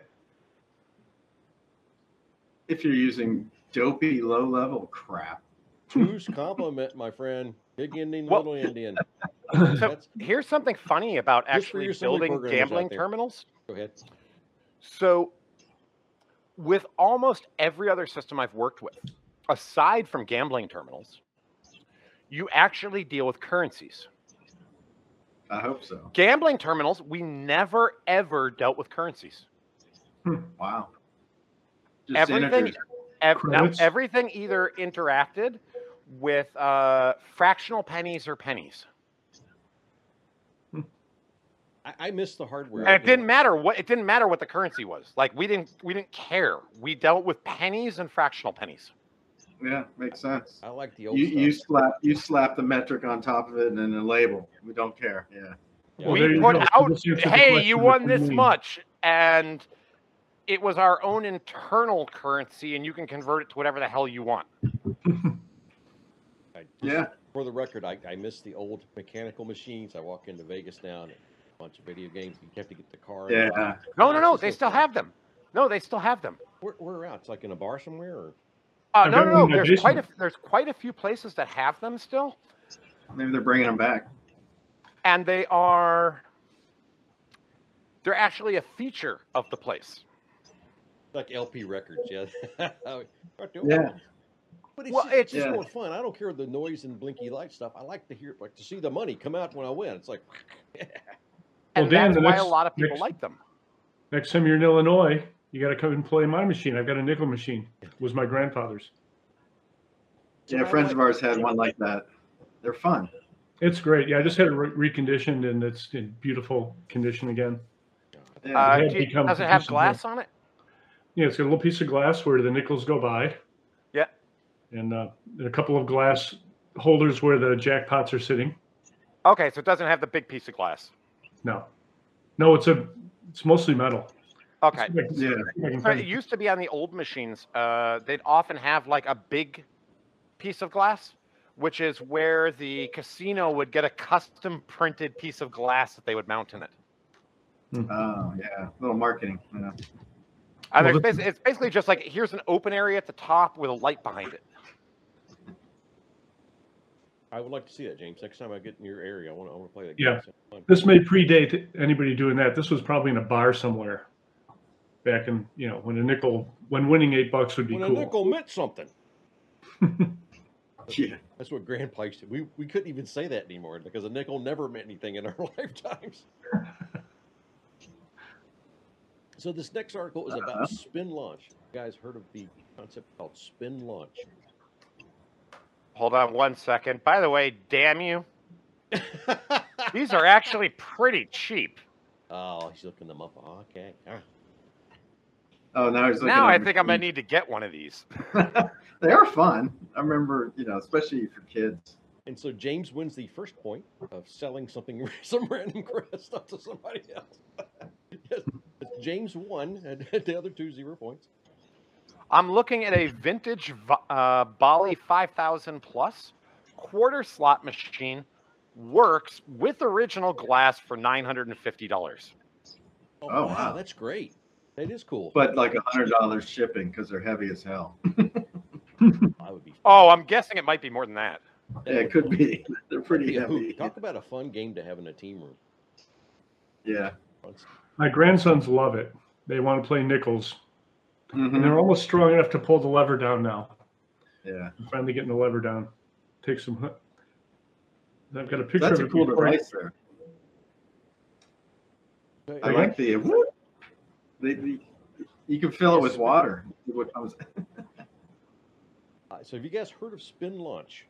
If you're using dopey low level crap. Whose compliment, my friend? Big Indian, Well- little Indian. So That's, here's something funny about Just for actually your assembly building programmers out gambling there. terminals. go ahead. So, with almost every other system I've worked with, aside from gambling terminals, you actually deal with currencies. I hope so. Gambling terminals, we never ever dealt with currencies. Wow. Just Everything, integers. ev- now, Credits? everything either interacted with uh, fractional pennies or pennies, I, I miss the hardware. and it didn't matter what it didn't matter what the currency was. Like we didn't we didn't care. We dealt with pennies and fractional pennies. Yeah, makes sense. I like the old You stuff. you slap you slap the metric on top of it and then a label. We don't care. Yeah. Yeah. Well, we there you put go. So out, this answers the hey, question you of won twenty this million. much, and it was our own internal currency, and you can convert it to whatever the hell you want. I just- Yeah. For the record, I, I miss the old mechanical machines. I walk into Vegas now and a bunch of video games. You have to get the car. and the- Yeah. No, no, no, It's they just still fun. have them. No, they still have them. Where, where out? It's like in a bar somewhere, or Uh, I've no, got no, one no. in my There's quite a basement. there's quite a few places that have them still, Maybe they're bringing them back. and they are they're actually a feature of the place. Like L P records, yeah. Yeah. But it's, Well, just, it's just Yeah. more fun. I don't care the noise and blinky light stuff. I like to hear, like to see the money come out when I win. It's like, Well, And Dan, that's the why next- a lot of people next- like them. Next time you're in Illinois, you got to come and play my machine. I've got a nickel machine. It was my grandfather's. Yeah, I friends like- of ours had one like that. They're fun. It's great. Yeah, I just had it re- reconditioned, and it's in beautiful condition again. Yeah. Uh, had do you- become does it have decent glass on it? Yeah, it's got a little piece of glass where the nickels go by. Yeah. And uh, a couple of glass holders where the jackpots are sitting. Okay, so it doesn't have the big piece of glass. No, no, it's a, it's mostly metal. Okay. Yeah. I can So find it it. used to be on the old machines. Uh, they'd often have like a big piece of glass, which is where the casino would get a custom printed piece of glass that they would mount in it. Oh, yeah. little marketing. Yeah. And Well, there's this- basi- it's basically just like here's an open area at the top with a light behind it. I would like to see that, James. Next time I get in your area, I want to, I want to play that Yeah. game. Sounds fun. This may predate anybody doing that. This was probably in a bar somewhere back in, you know, when a nickel, when winning eight bucks would be When cool. a nickel meant something. Yeah. That's what grandpa used to. We, we couldn't even say that anymore because a nickel never meant anything in our lifetimes. So this next article is about Uh-huh. spin launch. You guys heard of the concept called spin launch? Hold on one second. By the way, damn you. These are actually pretty cheap. Oh, he's looking them up. Okay. All right. Oh, now he's looking Now at I think I'm going to machines. need to get one of these. They are fun. I remember, you know, especially for kids. And so James wins the first point of selling something, some random crap stuff to somebody else. Yes, James won, and the other two zero points. I'm looking at a vintage uh, Bali five thousand plus quarter slot machine. Works with original glass for nine hundred fifty dollars. Oh, Oh, wow, wow. that's great. That is cool. But like a hundred dollars shipping because they're heavy as hell. I would be. Oh, I'm guessing it might be more than that. Yeah, it could be. They're pretty Be a hoot. heavy. Talk about a fun game to have in a team room. Yeah. My grandsons love it. They want to play nickels. And Mhm. they're almost strong enough to pull the lever down now. Yeah. I'm finally getting the lever down. Take some. I've got a picture That's of a it cool before. device there. I Again? like the, whoop. the, the you can fill it with water. See what comes. Uh, so have you guys heard of spin launch?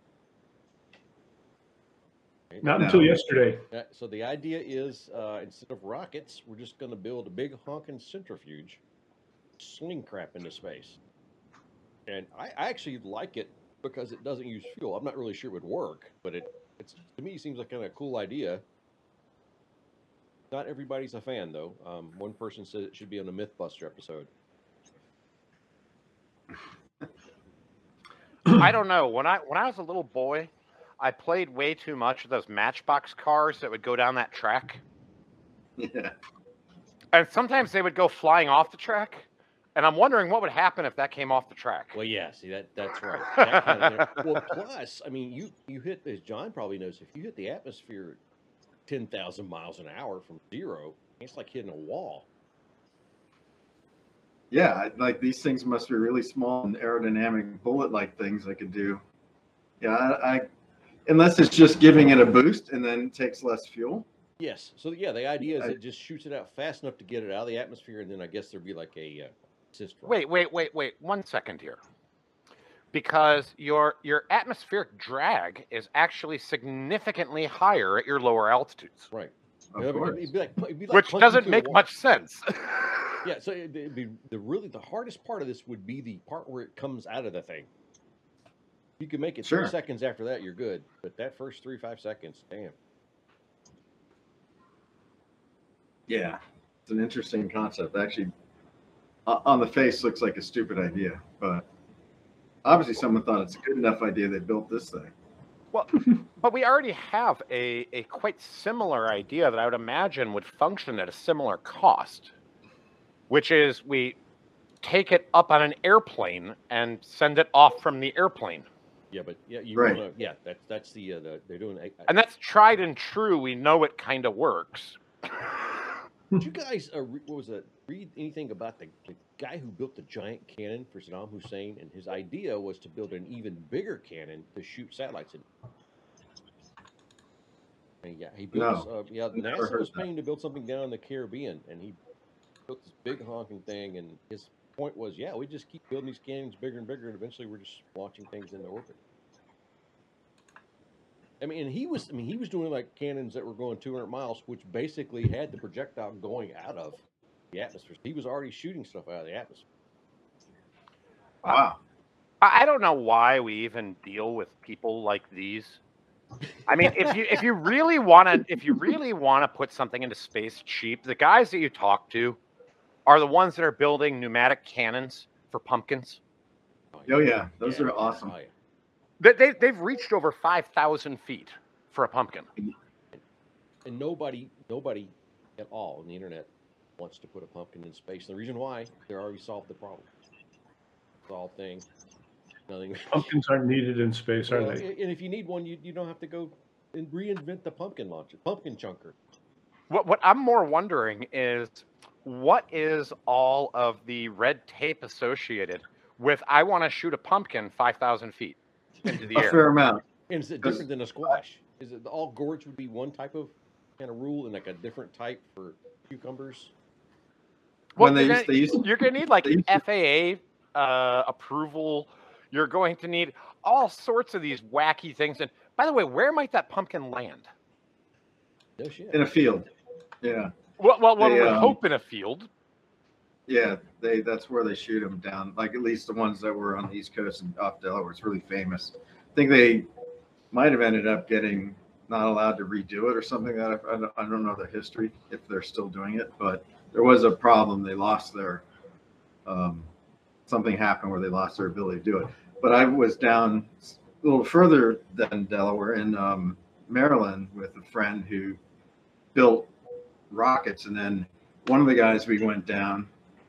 Okay. Not No. until yesterday. Uh, so the idea is uh, instead of rockets, we're just going to build a big honking centrifuge, sling crap into space. And I, I actually like it because it doesn't use fuel. I'm not really sure it would work, but it it's to me it seems like kind of a cool idea. Not everybody's a fan though. Um, one person said it should be on a MythBuster episode. I don't know. When I when I was a little boy, I played way too much of those Matchbox cars that would go down that track. Yeah. And sometimes they would go flying off the track. And I'm wondering what would happen if that came off the track. Well, yeah, see that that's right. That kind of thing. Well, plus, I mean, you you hit as John probably knows, if you hit the atmosphere ten thousand miles an hour from zero, it's like hitting a wall. Yeah. I- Like these things must be really small and aerodynamic bullet-like things I could do. Yeah. I, I unless it's just giving it a boost and then it takes less fuel. Yes. So yeah, the idea is I- it just shoots it out fast enough to get it out of the atmosphere, and then I guess there'd be like a uh, assist. rocket. Wait, wait, wait, wait. One second here. Because your your atmospheric drag is actually significantly higher at your lower altitudes. Right. Of It'd be- course. it'd be like- it'd be like Which punching doesn't through a make wall. much sense. Yeah. So it'd, it'd be the really the hardest part of this would be the part where it comes out of the thing. You can make it Sure. three seconds after that, you're good. But that first three five seconds, damn. Yeah. It's an interesting concept. Actually, o- on the face, looks like a stupid idea, but obviously someone thought it's a good enough idea they built this thing. Well, but we already have a, a quite similar idea that I would imagine would function at a similar cost, which is we take it up on an airplane and send it off from the airplane. Yeah, but yeah, you Right. wanna, yeah, that's that's the, uh, the they're doing. I, I, And that's tried and true. We know it kind of works. did you guys uh, re- what was it? Read anything about the, the guy who built the giant cannon for Saddam Hussein? And his idea was to build an even bigger cannon to shoot satellites in. And yeah, he built. No, Uh, yeah, never NASA heard was that. paying to build something down in the Caribbean, and he built this big honking thing. And his point was, yeah, we just keep building these cannons bigger and bigger, and eventually we're just launching things into orbit. I mean, and he was. I mean, he was doing like cannons that were going two hundred miles, which basically had the projectile going out of the atmosphere. He was already shooting stuff out of the atmosphere. Wow. I I don't know why we even deal with people like these. I mean, if you if you really want to if you really want to put something into space cheap, the guys that you talk to are the ones that are building pneumatic cannons for pumpkins. Oh yeah, those are awesome. Oh, yeah. They, they they've reached over five thousand feet for a pumpkin. And nobody, nobody at all on the internet wants to put a pumpkin in space. And the reason why, they already solved the problem. Solved thing. Nothing. Pumpkins aren't needed in space, are Well, they? and if you need one, you, you don't have to go and reinvent the pumpkin launcher, pumpkin chunker. What what I'm more wondering is what is all of the red tape associated with I want to shoot a pumpkin five thousand feet into the A air? fair amount. And is it Because- different than a squash? Is it all gourds would be one type of kind of rule and like a different type for cucumbers? Well, When they you're used, gonna- they used You're going to need like they used to- F A A uh, approval. You're going to need all sorts of these wacky things. And by the way, where might that pumpkin land? No shit. in a field. Yeah, Well, well one They, would um, hope in a field. yeah. They that's where they shoot them down. Like at least the ones that were on the East Coast and off Delaware. It's really famous. I think they might have ended up getting not allowed to redo it or something. That I, I don't- I don't know the history if they're still doing it, but there was a problem. They lost their um, something happened where they lost their ability to do it. But I was down a little further than Delaware in um, Maryland with a friend who built rockets, and then one of the guys we went down,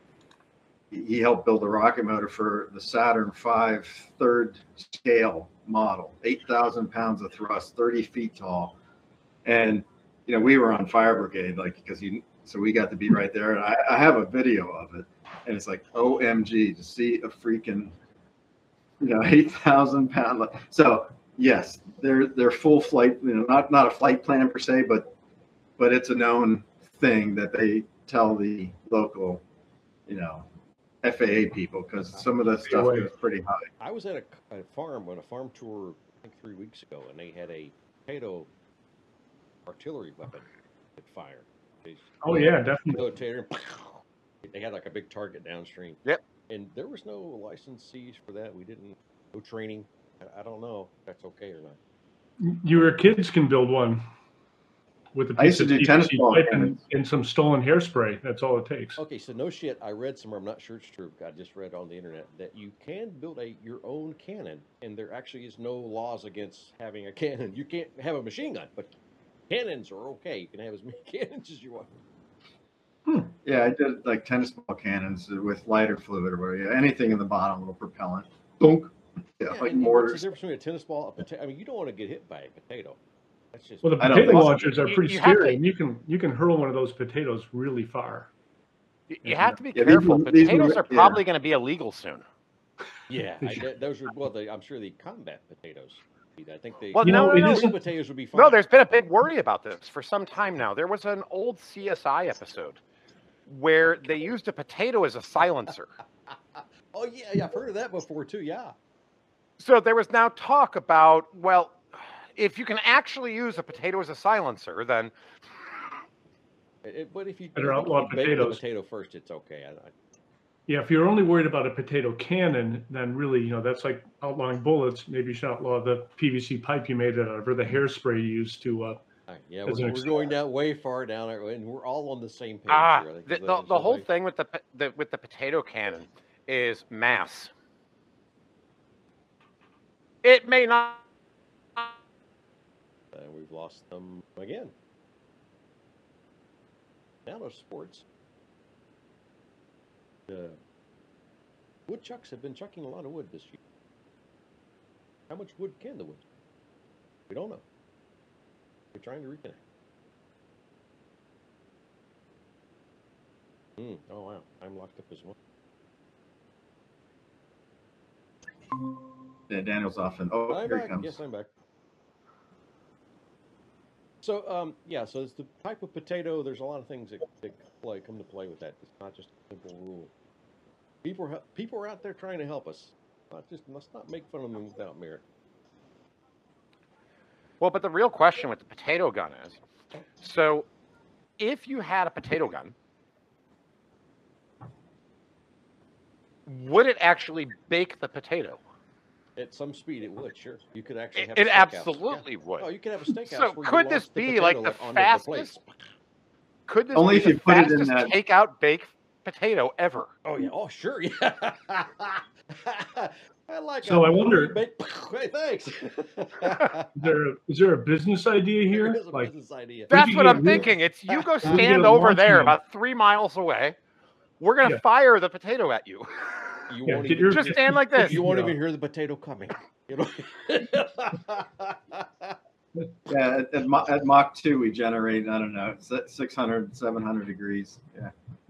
he he helped build the rocket motor for the Saturn five third scale model, eight thousand pounds of thrust, thirty feet tall. And, you know, we were on fire brigade, like, because you, so we got to be right there. And I, I have a video of it, and it's like, O M G, to see a freaking, you know, eight thousand pound. So yes, they're, they're full flight, you know, not, not a flight plan per se, but, but it's a known thing that they tell the local, you know, F A A people, because some of the stuff is pretty high. I was at a, a farm on a farm tour, I think three weeks ago, and they had a potato artillery weapon that fired. They, Oh yeah, definitely. Potato, they had like a big target downstream. Yep. And there was no licensees for that. We didn't, no training. I, I don't know if that's okay or not. Your kids can build one with a I used piece to of do tennis P V C ball pipe and, cannons. and some stolen hairspray. That's all it takes. Okay, so no shit. I read somewhere. I'm not sure it's true. I just read on the internet that you can build a your own cannon, and there actually is no laws against having a cannon. You can't have a machine gun, but cannons are okay. You can have as many cannons as you want. Yeah, I did like tennis ball cannons with lighter fluid or whatever. Yeah, anything in the bottom, little propellant. Dunk. Yeah, like and- and what's mortars. the difference between a tennis ball, a potato? I mean, you don't want to get hit by a potato. That's just Well, the I know, potato but- launchers are You- pretty you have scary, to- and you can you can hurl one of those potatoes really far. You, you have to be Yeah, these careful. were- these were- Potatoes are yeah. probably going to be illegal soon. yeah. I, that- those are well. They, I'm sure the combat potatoes. I think they. Well, You know, no, it no, no. isn't- potatoes would be fine. No, there's been a big worry about this for some time now. There was an old C S I episode where they used a potato as a silencer. Oh yeah, yeah. I've heard of that before too. Yeah. So there was now talk about, well, if you can actually use a potato as a silencer, then It- it- but if you, Better I think if outlaw you bake the potatoes. potato first, it's okay. I, I, Yeah, if you're only worried about a potato cannon, then really, you know, that's like outlawing bullets. Maybe you should outlaw the P V C pipe you made it out of, or the hairspray you used to. Uh, I- yeah, As we're, an we're example. going down way far down, there, and we're all on the same page. ah, here. I think the, is the, that- the is whole that- thing with the, po- the with the potato cannon is mass. It may not. Uh, we've lost them again. Now to sports. Uh, Woodchucks have been chucking a lot of wood this year. How much wood can the wood? We don't know. We're trying to reconnect. Mm, oh wow, I'm locked up as well. Yeah, Daniel's off and oh, I'm here back. he comes. Yes, I'm back. So um, yeah, so it's the type of potato. There's a lot of things that, that play come to play with that. It's not just a simple rule. People are people are out there trying to help us. Not just let's not make fun of them without merit. Well, but the real question with the potato gun is, so if you had a potato gun, would it actually bake the potato? At some speed, it would. Sure, you could actually It, have. it a steakhouse. absolutely Yeah. would. Oh, you could have a steakhouse. So where could you this launch the be potato, like the like, onto the plates. fastest? Could this Only be if the you put it in fastest that- takeout baked potato ever? Oh yeah. Oh sure. Yeah. I like. So a I wonder- pre-baked- Hey, thanks. Is there a, is there a business idea here? There is a Like, business idea. We That's could what get I'm rid- thinking. It's you go we could get stand a over launching there pad. about three miles away. We're gonna Yeah. fire the potato at you. You Yeah, won't get even. your- Just stand like this. You won't Yeah. even hear the potato coming. You know. Yeah, at, at, Mo- at Mach two, we generate, I don't know, six hundred, seven hundred degrees. Yeah.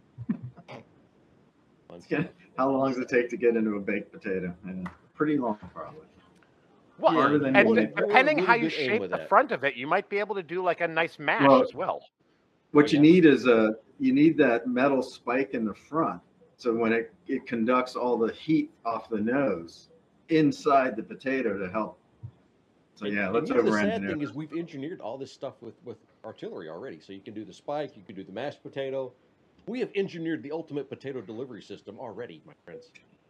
Yeah. How long does it take to get into a baked potato? Yeah. Pretty long, probably. Well, Harder than and you d- want. depending Really how you good aim shape with the that. front of it, you might be able to do like a nice mash Well- as well. What Oh, you yeah. need is a, you need that metal spike in the front. So when it, it conducts all the heat off the nose inside the potato to help. So And- yeah, and let's you know, the over sad engineer. thing is we've engineered all this stuff with with artillery already. So you can do the spike, you can do the mashed potato. We have engineered the ultimate potato delivery system already, my friends.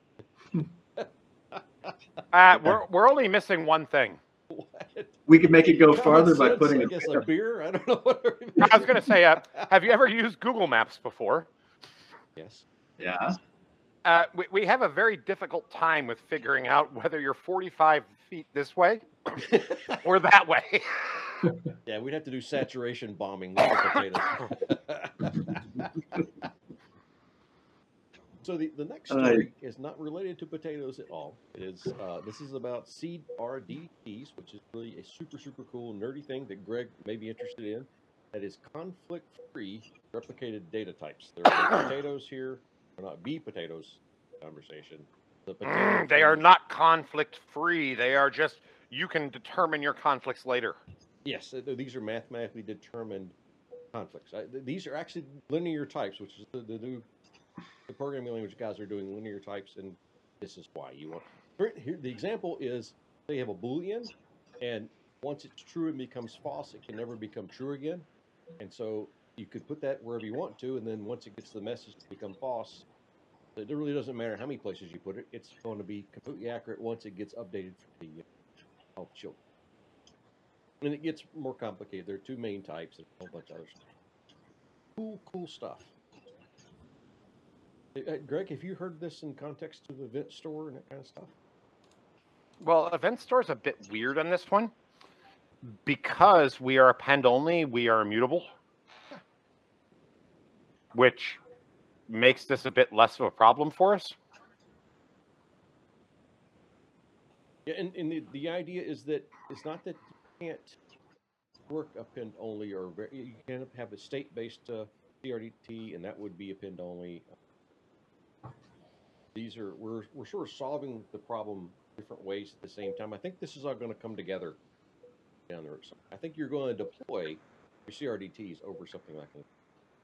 Uh, we're we're only missing one thing. What? We could make it go Common farther by sense, putting I a guess pair- a beer. I don't know what. I was gonna say, uh, have you ever used Google Maps before? Yes. Yeah. Uh, we, we have a very difficult time with figuring out whether you're forty-five feet this way or that way. Yeah, we'd have to do saturation bombing with the potatoes. So the, the next Uh, story is not related to potatoes at all. It is uh, this is about C R D Ts, which is really a super super cool nerdy thing that Greg may be interested in. That is conflict-free replicated data types. There are no potatoes here. They're not bee potatoes. Conversation. The potato Mm, they are family- not conflict free. They are just you can determine your conflicts later. Yes, th- th- these are mathematically determined conflicts. I, th- these are actually linear types, which is the, the new the programming language guys are doing linear types, and this is why you want. Here, here- the example is they have a Boolean, and once it's true and becomes false, it can never become true again. And so you could put that wherever you want to, and then once it gets the message to become false, it really doesn't matter how many places you put it. It's going to be completely accurate once it gets updated for the uh, help children. And it gets more complicated. There are two main types and a whole bunch of other stuff. Cool, cool stuff. Uh, Greg, have you heard this in context of the event store and that kind of stuff? Well, event store is a bit weird on this one because we are append only. We are immutable, which makes this a bit less of a problem for us. Yeah, and, and the, the idea is that it's not that you can't work append only, or ver- you can have a state-based uh, C R D T, and that would be append only. These are we're we're sort of solving the problem different ways at the same time. I think this is all going to come together down there. I think you're going to deploy your C R D Ts over something like that.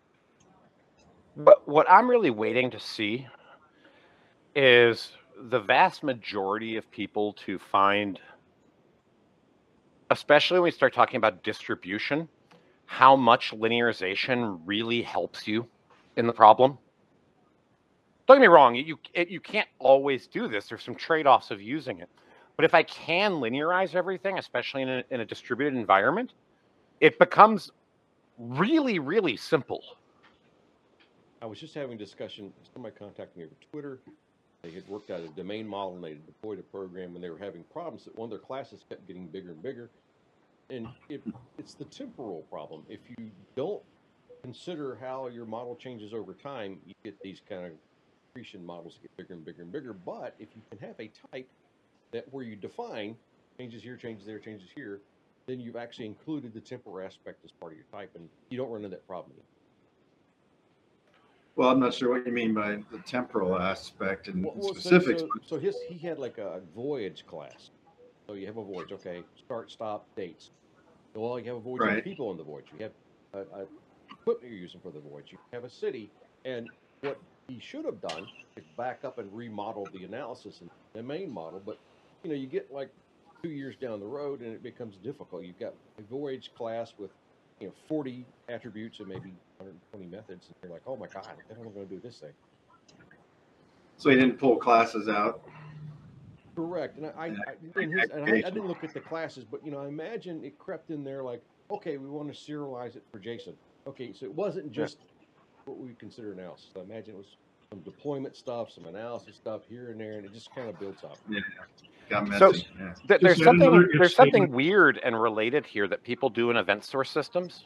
But what I'm really waiting to see is the vast majority of people to find, especially when we start talking about distribution, how much linearization really helps you in the problem. Don't get me wrong, you, it, you can't always do this. There's some trade-offs of using it. But if I can linearize everything, especially in a, in a distributed environment, it becomes really, really simple. I was just having a discussion. Somebody contacted me over Twitter. They had worked out a domain model and they had deployed a program, and they were having problems that one of their classes kept getting bigger and bigger. And it, it's the temporal problem. If you don't consider how your model changes over time, you get these kind of accretion models get bigger and bigger and bigger. But if you can have a type that where you define changes here, changes there, changes here, then you've actually included the temporal aspect as part of your type, and you don't run into that problem anymore. Well, I'm not sure what you mean by the temporal aspect and Well, well, so, specifics. so, so his he had like a voyage class. So you have a voyage, okay? Start, stop, dates. So, well, you have a voyage Right. of people on the voyage. You have a, a equipment you're using for the voyage. You have a city, and what he should have done is back up and remodel the analysis in the main model. But you know, you get like two years down the road, and it becomes difficult. You've got a voyage class with you know forty attributes and maybe one hundred twenty methods, and you're like, oh my god, how am I going to do this thing? So he didn't pull classes out. Correct, and I, I, I, in his, and I, I didn't look at the classes, but you know, I imagine it crept in there like, okay, we want to serialize it for JSON. Okay, so it wasn't just what we consider analysis. I imagine it was some deployment stuff, some analysis stuff here and there, and it just kind of builds up. Yeah, got messy. So yeah. th- there's Just something another if there's something statement. weird and related here that people do in event source systems.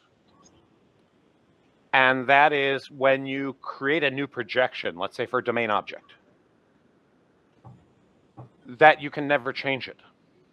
And that is when you create a new projection, let's say for a domain object, that you can never change it.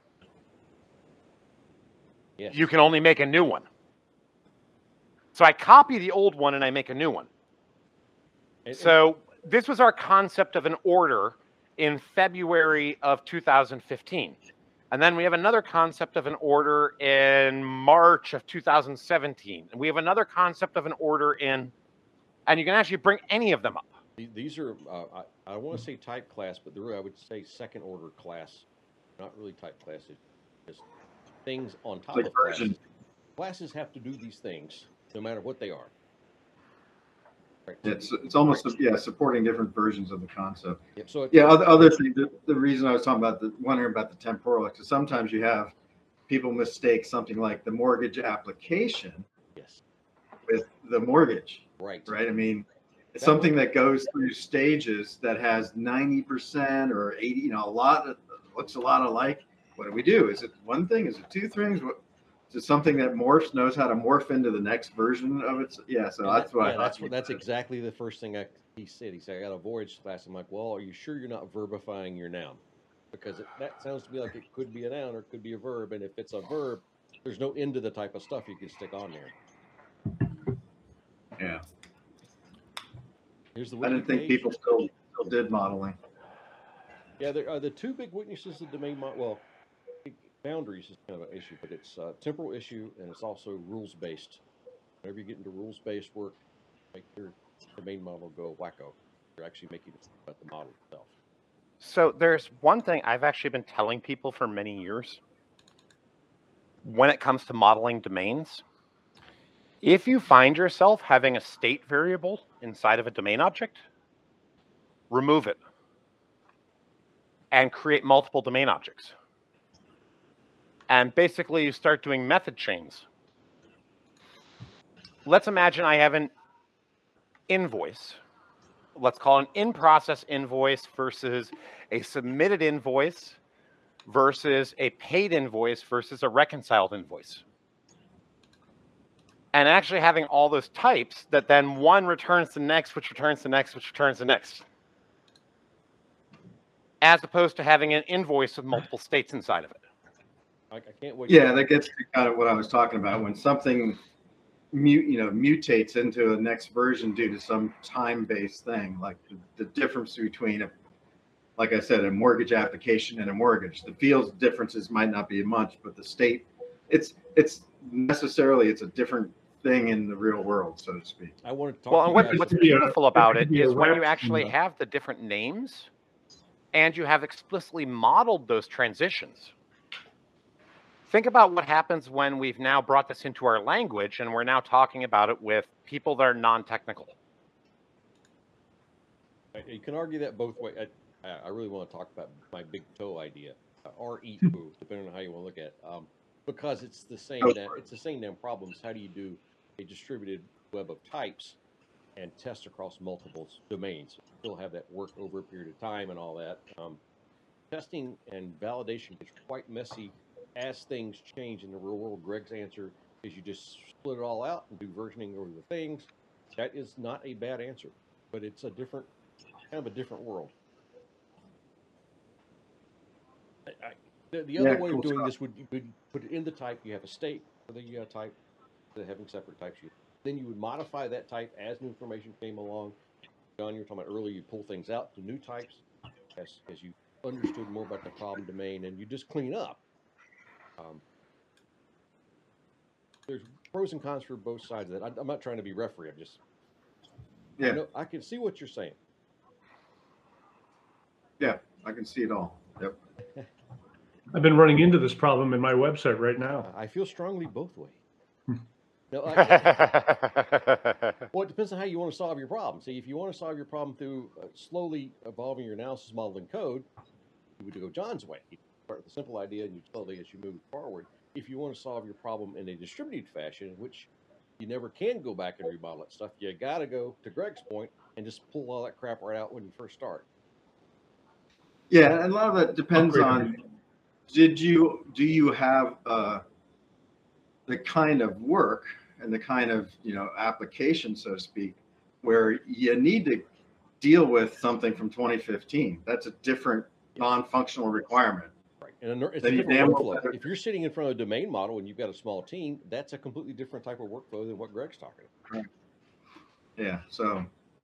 Yes. You can only make a new one. So I copy the old one and I make a new one. And- and- So this was our concept of an order in February of two thousand fifteen. And then we have another concept of an order in March of two thousand seventeen. And we have another concept of an order in, and you can actually bring any of them up. the- these are, uh, I, I want to say type class, but they're, I would say second order class, not really type classes. Just things on top Like of classes. version. Classes have to do these things, no matter what they are. Right. It's it's almost yeah supporting different versions of the concept. Yep. So it, Yeah, other, other thing, the, the reason I was talking about the wondering about the temporal, because sometimes you have people mistake something like the mortgage application yes, with the mortgage, right. right? I mean, it's That something that goes through stages that has ninety percent or eighty, you know, a lot of, looks a lot alike. What do we do? Is it one thing? Is it two things? What, is it something that morphs, knows how to morph into the next version of it? Yeah, so And that's that- what yeah, I thought. that's you what that's said. exactly the first thing I, he said. He said, I got a voyage class. I'm like, well, are you sure you're not verbifying your noun? Because it, that sounds to me like it could be a noun or it could be a verb. And if it's a verb, there's no end to the type of stuff you can stick on there. Yeah, Here's the I wiki didn't think page. people still still did modeling. Yeah, there are the two big weaknesses of domain model. Well, boundaries is kind of an issue, but it's a temporal issue and it's also rules based. Whenever you get into rules based work, make your domain model go wacko. You're actually making it about the model itself. So there's one thing I've actually been telling people for many years when it comes to modeling domains. If you find yourself having a state variable inside of a domain object, remove it and create multiple domain objects. And basically you start doing method chains. Let's imagine I have an invoice. Let's call it an in-process invoice versus a submitted invoice versus a paid invoice versus a reconciled invoice. And actually having all those types that then one returns the next, which returns the next, which returns the next. As opposed to having an invoice with multiple states inside of it. I, I can't wait. Yeah, that gets to kind of what I was talking about. When something mute, you know, mutates into a next version due to some time-based thing, like the, the difference between a, like I said, a mortgage application and a mortgage. The fields differences might not be much, but the state, it's it's necessarily it's a different thing in the real world, so to speak. I want to talk Well, to and you what, guys. what's could be a- beautiful it about could it be a is when you rep actually schema. have the different names and you have explicitly modeled those transitions. Think about what happens when we've now brought this into our language and we're now talking about it with people that are non-technical. You can argue that both ways. I, I really want to talk about my big toe idea, uh, or eat poo, depending on how you want to look at it. Um, because it's the same. Go Damn, for it. it's the same damn problems. How do you do a distributed web of types and test across multiple domains? Still have that work over a period of time and all that. Um, testing and validation gets quite messy as things change in the real world. Greg's answer is you just split it all out and do versioning over the things. That is not a bad answer, but it's a different kind of a different world. I, I, the, the Yeah, other way cool of doing stuff. this would you would put it in the type. You have a state for the uh, type, the having separate types. You then you would modify that type as new information came along. John, you were talking about earlier. You pull things out to new types as as you understood more about the problem domain, and you just clean up. Um, there's pros and cons for both sides of that. I, I'm not trying to be referee. I'm just I Yeah, know I can see what you're saying. yeah, I can see it all. Yep. I've been running into this problem in my website right now. I feel strongly both ways. Hmm. No, I, it, well, it depends on how you want to solve your problem. See, if you want to solve your problem through uh, slowly evolving your analysis model and code, you would go John's way. You start with a simple idea and you slowly, as you move forward. If you want to solve your problem in a distributed fashion, which you never can go back and remodel that stuff, you got to go to Greg's point and just pull all that crap right out when you first start. Yeah, and a lot of that depends Upgrade on, everything. did you, do you have uh, the kind of work and the kind of, you know, application, so to speak, where you need to deal with something from twenty fifteen. That's a different non-functional requirement. Right. And a, it's Then a you different damn well workflow. better- If you're sitting in front of a domain model and you've got a small team, that's a completely different type of workflow than what Greg's talking about. Yeah, so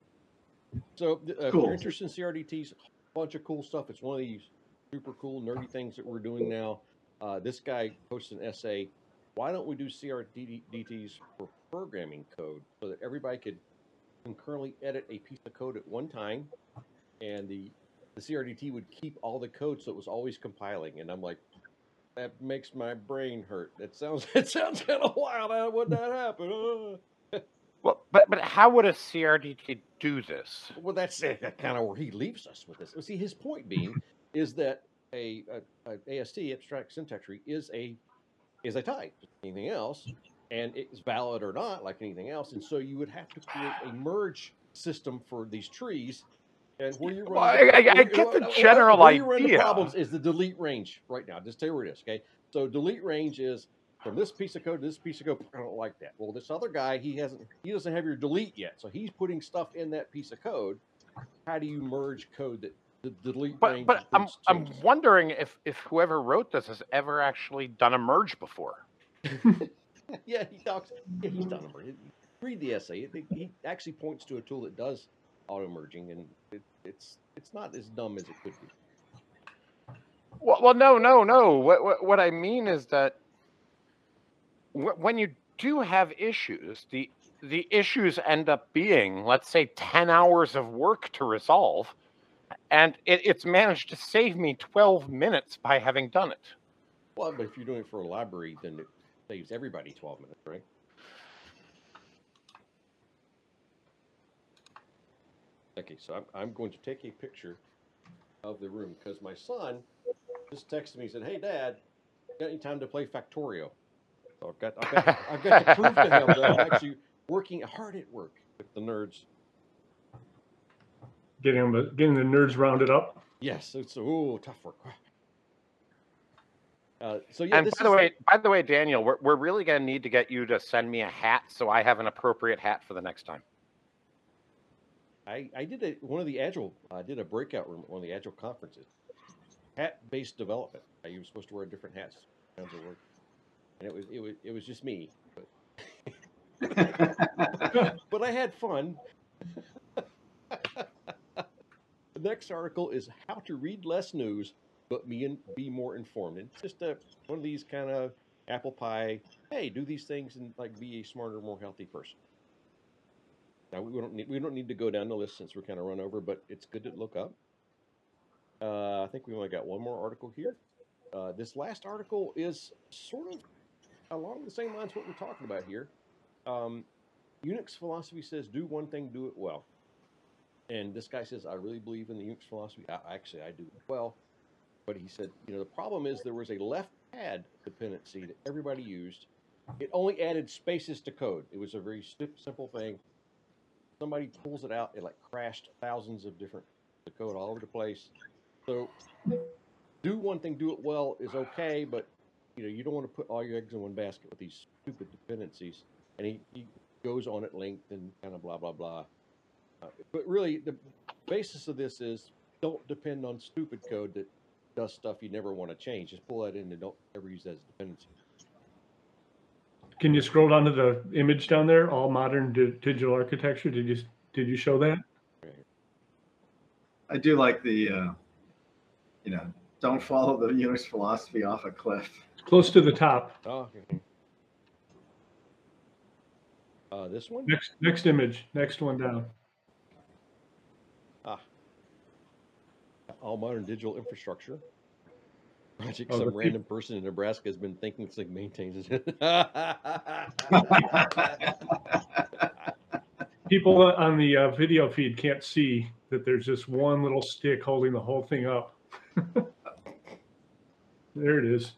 So uh, if Cool. you're interested in C R D Ts, a bunch of cool stuff. It's one of these super cool, nerdy things that we're doing now. Uh, this guy posted an essay. Why don't we do C R D Ts for programming code so that everybody could concurrently edit a piece of code at one time, and the the C R D T would keep all the code so it was always compiling. And I'm like, that makes my brain hurt. That sounds it sounds kind of wild. How would that happen? Uh. Well, but but how would a C R D T do this? Well, that's it. That kind of where he leaves us with this. Well, see, his point being is that a, a, a A S T, abstract syntax tree, is a is a type, just like anything else, and it's valid or not, like anything else. And so you would have to create a merge system for these trees. And where you run, Well, I, the, I, I where, get the where- general where you run the idea. problems is the delete range right now. Just tell you where it is. Okay, so delete range is from this piece of code to this piece of code. I don't like that. Well, this other guy, he hasn't, he doesn't have your delete yet, so he's putting stuff in that piece of code. How do you merge code that the delete But range? but I'm includes I'm changes? wondering if if whoever wrote this has ever actually done a merge before. Yeah, he talks. Yeah, he's done a merge. Read the essay. It, he actually points to a tool that does auto merging, and it, it's it's not as dumb as it could be. Well, well no, no, no. What, what, what I mean is that wh- when you do have issues, the the issues end up being, let's say, ten hours of work to resolve, and it, it's managed to save me twelve minutes by having done it. Well, but if you're doing it for a library, then it saves everybody twelve minutes, right? Okay, so I'm, I'm going to take a picture of the room because my son just texted me and said, "Hey, Dad, got any time to play Factorio?" So I've got I've got to, I've got to prove to him that I'm actually working hard at work with the nerds. Getting them, getting the nerds rounded up. Yes, it's oh tough work. Uh, so yeah, And this by the is, way, by the way, Daniel, we're we're really going to need to get you to send me a hat so I have an appropriate hat for the next time. I, I did a, one of the Agile, I did a breakout room at one of the Agile conferences. Hat-based development. I was supposed to wear different hats. Kinds of work. And it was it was it was just me. But, but I had fun. The next article is how to read less news but be in, be more informed. And it's just a one of these kind of apple pie, hey, do these things and like be a smarter, more healthy person. Now we don't need we don't need to go down the list since we're kind of run over, but it's good to look up. Uh, I think we only got one more article here. Uh, this last article is sort of along the same lines what we're talking about here. Um, Unix philosophy says do one thing, do it well. And this guy says I really believe in the Unix philosophy. I, actually, I do as well. But he said, you know, the problem is there was a left pad dependency that everybody used. It only added spaces to code. It was a very st- simple thing. Somebody pulls it out, it like crashed thousands of different the code all over the place. So do one thing, do it well is okay, but you know you don't want to put all your eggs in one basket with these stupid dependencies. And he, he goes on at length and kind of blah blah blah. Uh, but really, the basis of this is don't depend on stupid code that does stuff you never want to change. Just pull that in and don't ever use that as dependency. Can you scroll down to the image down there? All modern di- digital architecture. Did you did you show that? I do like the, uh, you know, don't follow the Unix philosophy off a cliff. Close to the top. Oh, okay. Uh, this one? Next next image. Next one down. Ah. All modern digital infrastructure. Project Oh, some the peop- random person in Nebraska has been thinking Sig maintains it. People on the uh, video feed can't see that there's just one little stick holding the whole thing up. There it is.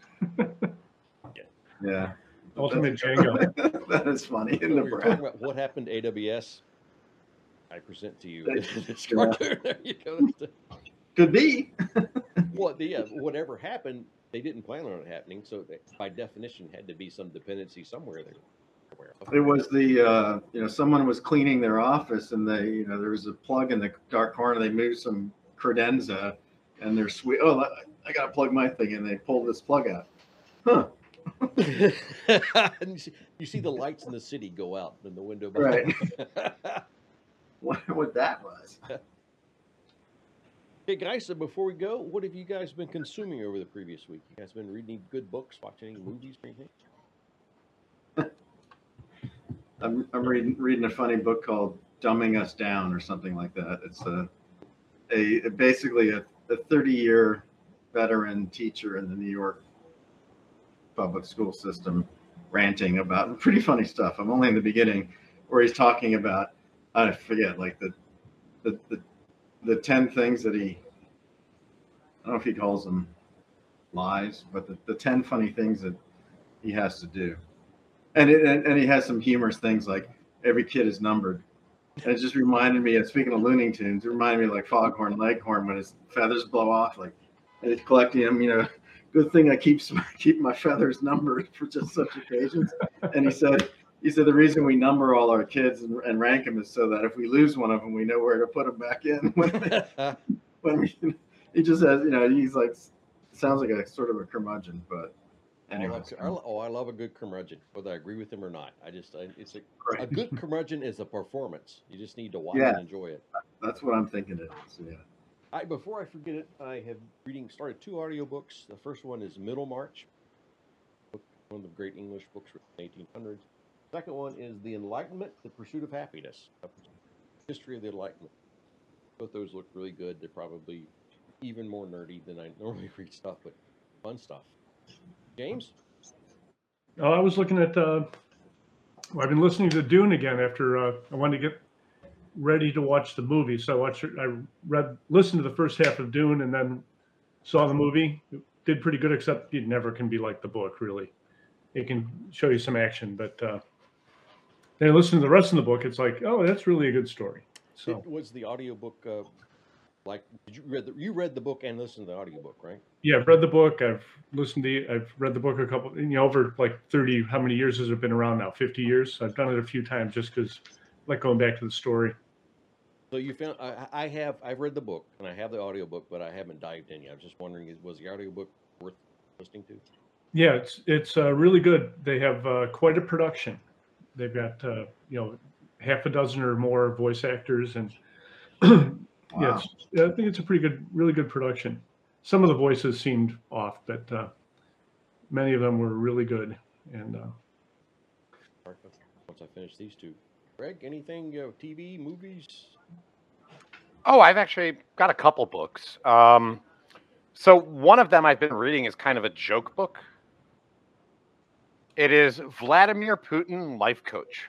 Yeah. Ultimate Django. That is funny. In So the we were brand. talking about what happened to A W S. I present to you Thank this cartoon. There you go. Could be. Well, the, uh, whatever happened, they didn't plan on it happening, so they, by definition, had to be some dependency somewhere there. It was the, uh, you know, someone was cleaning their office and they, you know, there was a plug in the dark corner. They moved some credenza and they're sweet. Oh, I got to plug my thing in. They pulled this plug out. Huh. And you, see, you see the lights in the city go out in the window. Right. behind. Wonder what that was. Hey guys, so before we go, what have you guys been consuming over the previous week? You guys been reading any good books, watching any movies, or anything? I'm, I'm reading reading a funny book called Dumbing Us Down or something like that. It's a, a basically a, a thirty year veteran teacher in the New York public school system ranting about pretty funny stuff. I'm only in the beginning where he's talking about, I forget, like the the the, the ten things that he, I don't know if he calls them lies, but the, the ten funny things that he has to do. And, it, and and he has some humorous things like every kid is numbered. And it just reminded me of, speaking of Looney Tunes, it reminded me of like Foghorn Leghorn when his feathers blow off, like, and he's collecting them, you know, good thing I keep keep my feathers numbered for just such occasions. And he said, he said the reason we number all our kids and, and rank them is so that if we lose one of them, we know where to put them back in. When, they, when we, he just has, you know, he's like, sounds like a sort of a curmudgeon, but. Anyway, I love, I, oh, I love a good curmudgeon, whether I agree with him or not. I just, I, it's a, a good curmudgeon is a performance. You just need to watch Yeah. and enjoy it. That's what I'm thinking it is. Yeah. I, before I forget it, I have reading started two audiobooks. The first one is Middlemarch, one of the great English books written in the eighteen hundreds. The second one is The Enlightenment, The Pursuit of Happiness, a history of the Enlightenment. Both those look really good. They're probably even more nerdy than I normally read stuff, but fun stuff. James? Oh, I was looking at, uh, well, I've been listening to Dune again after uh, I wanted to get ready to watch the movie. So I watched, I read, listened to the first half of Dune and then saw the movie. It did pretty good, except it never can be like the book, really. It can show you some action, but uh, then I listened to the rest of the book. It's like, oh, that's really a good story. So It was the audiobook, uh, like, did you read the, you read the book and listened to the audiobook, right? yeah, I've read the book. I've listened to, I've read the book a couple, you know, over like thirty, how many years has it been around now? fifty years. I've done it a few times just because I like going back to the story. So you found, I, I have, I've read the book and I have the audiobook, but I haven't dived in yet. I was just wondering, was the audiobook worth listening to? Yeah, it's it's uh, really good. They have uh, quite a production. They've got uh, you know half a dozen or more voice actors, and yeah, it's, I think it's a pretty good, really good production. Some of the voices seemed off, but uh, many of them were really good. And uh, once I finish these two, Greg, anything, you know, T V, movies? Oh, I've actually got a couple books. Um, so one of them I've been reading is kind of a joke book. It is Vladimir Putin Life Coach.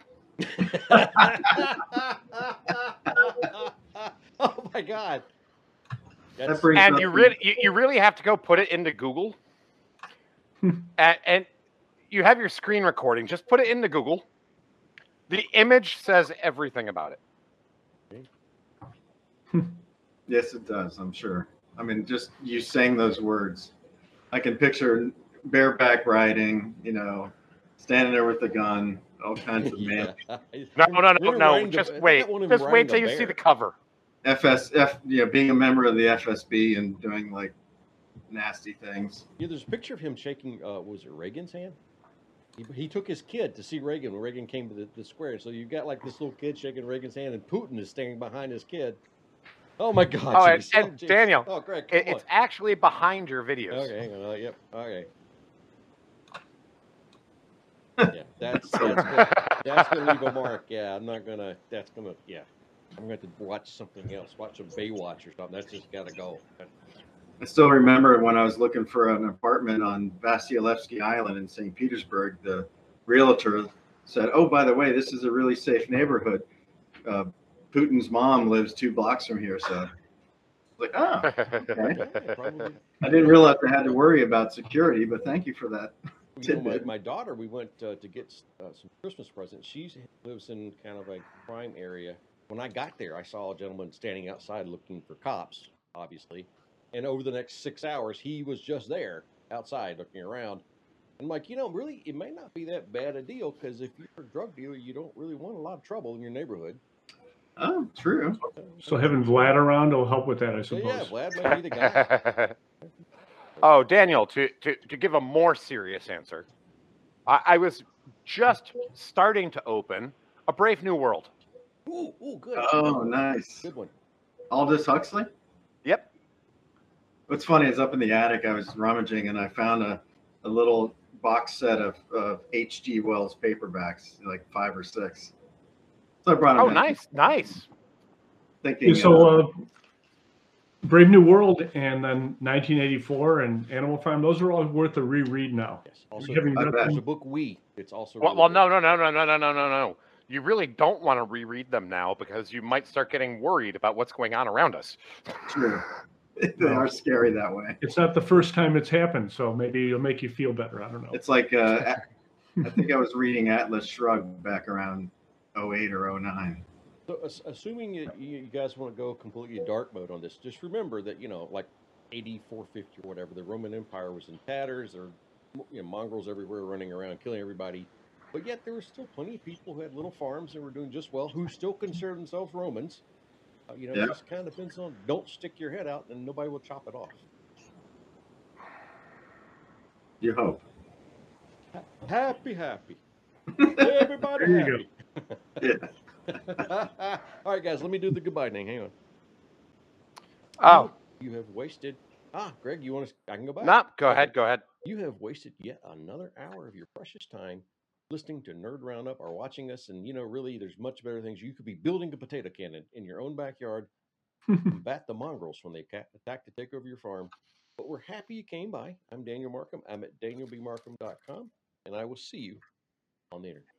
Oh my God! That brings And up you the- really, you, you really have to go put it into Google, and, and you have your screen recording. Just put it into Google. The image says everything about it. Yes, it does. I'm sure. I mean, just you saying those words, I can picture bareback riding. You know, standing there with the gun, all kinds of man. Yeah. No, no, no, They're no. riding the- Just I wait. thought one of them Just riding wait till a you see bear. the cover. F S F, you know, being a member of the F S B and doing like nasty things. Yeah, there's a picture of him shaking. Uh, was it Reagan's hand? He, he took his kid to see Reagan when Reagan came to the, the square. So you've got like this little kid shaking Reagan's hand, and Putin is standing behind his kid. Oh my God! Oh, and, geez. Oh, and geez. Daniel, Oh, Greg, come it, on. it's actually behind your videos. Okay, hang on. Uh, yep. Okay. Yeah, that's that's gonna, that's gonna leave a mark. Yeah, I'm not gonna. That's gonna. Yeah, I'm going to have to watch something else. Watch some Baywatch or something. That's just got to go. I still remember when I was looking for an apartment on Vasilevsky Island in Saint Petersburg, the realtor said, "Oh, by the way, this is a really safe neighborhood. Uh, Putin's mom lives two blocks from here." So I was like, "Oh, okay." Yeah, probably. I didn't realize I had to worry about security, but thank you for that. You know, my, my daughter, we went uh, to get uh, some Christmas presents. She lives in kind of a crime area. When I got there, I saw a gentleman standing outside looking for cops, obviously. And over the next six hours, he was just there outside looking around. I'm like, you know, really, it may not be that bad a deal, because if you're a drug dealer, you don't really want a lot of trouble in your neighborhood. Oh, true. So having Vlad around will help with that, I So suppose. yeah, Vlad may be the guy. Oh, Daniel, to, to, to give a more serious answer, I, I was just starting to open A Brave New World. Ooh, ooh, good. Oh, nice. Good one. Aldous Huxley? Yep. What's funny is up in the attic, I was rummaging and I found a, a little box set of, of H G Wells paperbacks, like five or six. So I brought them Oh, in, nice, nice. thinking, So, uh, uh, Brave New World and then nineteen eighty-four and Animal Farm, those are all worth a reread now. Yes. Also, Having I read bet. there's a them, book We. It's also Well, really well, good. no, no, no, no, no, no, no, no, no. You really don't want to reread them now, because you might start getting worried about what's going on around us. true. They are scary that way. it's not the first time it's happened, so maybe it'll make you feel better. I don't know. It's like, uh, I think I was reading Atlas Shrugged back around oh eight or oh nine. So, ass- assuming you, you guys want to go completely dark mode on this, just remember that, you know, like A D four fifty or whatever, the Roman Empire was in tatters. There were, you know, mongrels everywhere running around killing everybody. But yet there were still plenty of people who had little farms and were doing just well, who still consider themselves Romans. Uh, you know, Yeah. it just kind of depends on, don't stick your head out and nobody will chop it off. You hope. Happy, happy. Everybody There you happy. Yeah. All right, guys, let me do the goodbye thing. Hang on. Oh, You have wasted. Ah, Greg, you want to? I can go back. no, go Okay. ahead, go ahead. You have wasted yet another hour of your precious time listening to Nerd Roundup or watching us. And, you know, really, there's much better things. You could be building a potato cannon in your own backyard, combat the mongrels when they ca- attack to take over your farm. But we're happy you came by. I'm Daniel Markham. I'm at daniel b markham dot com, and I will see you on the internet.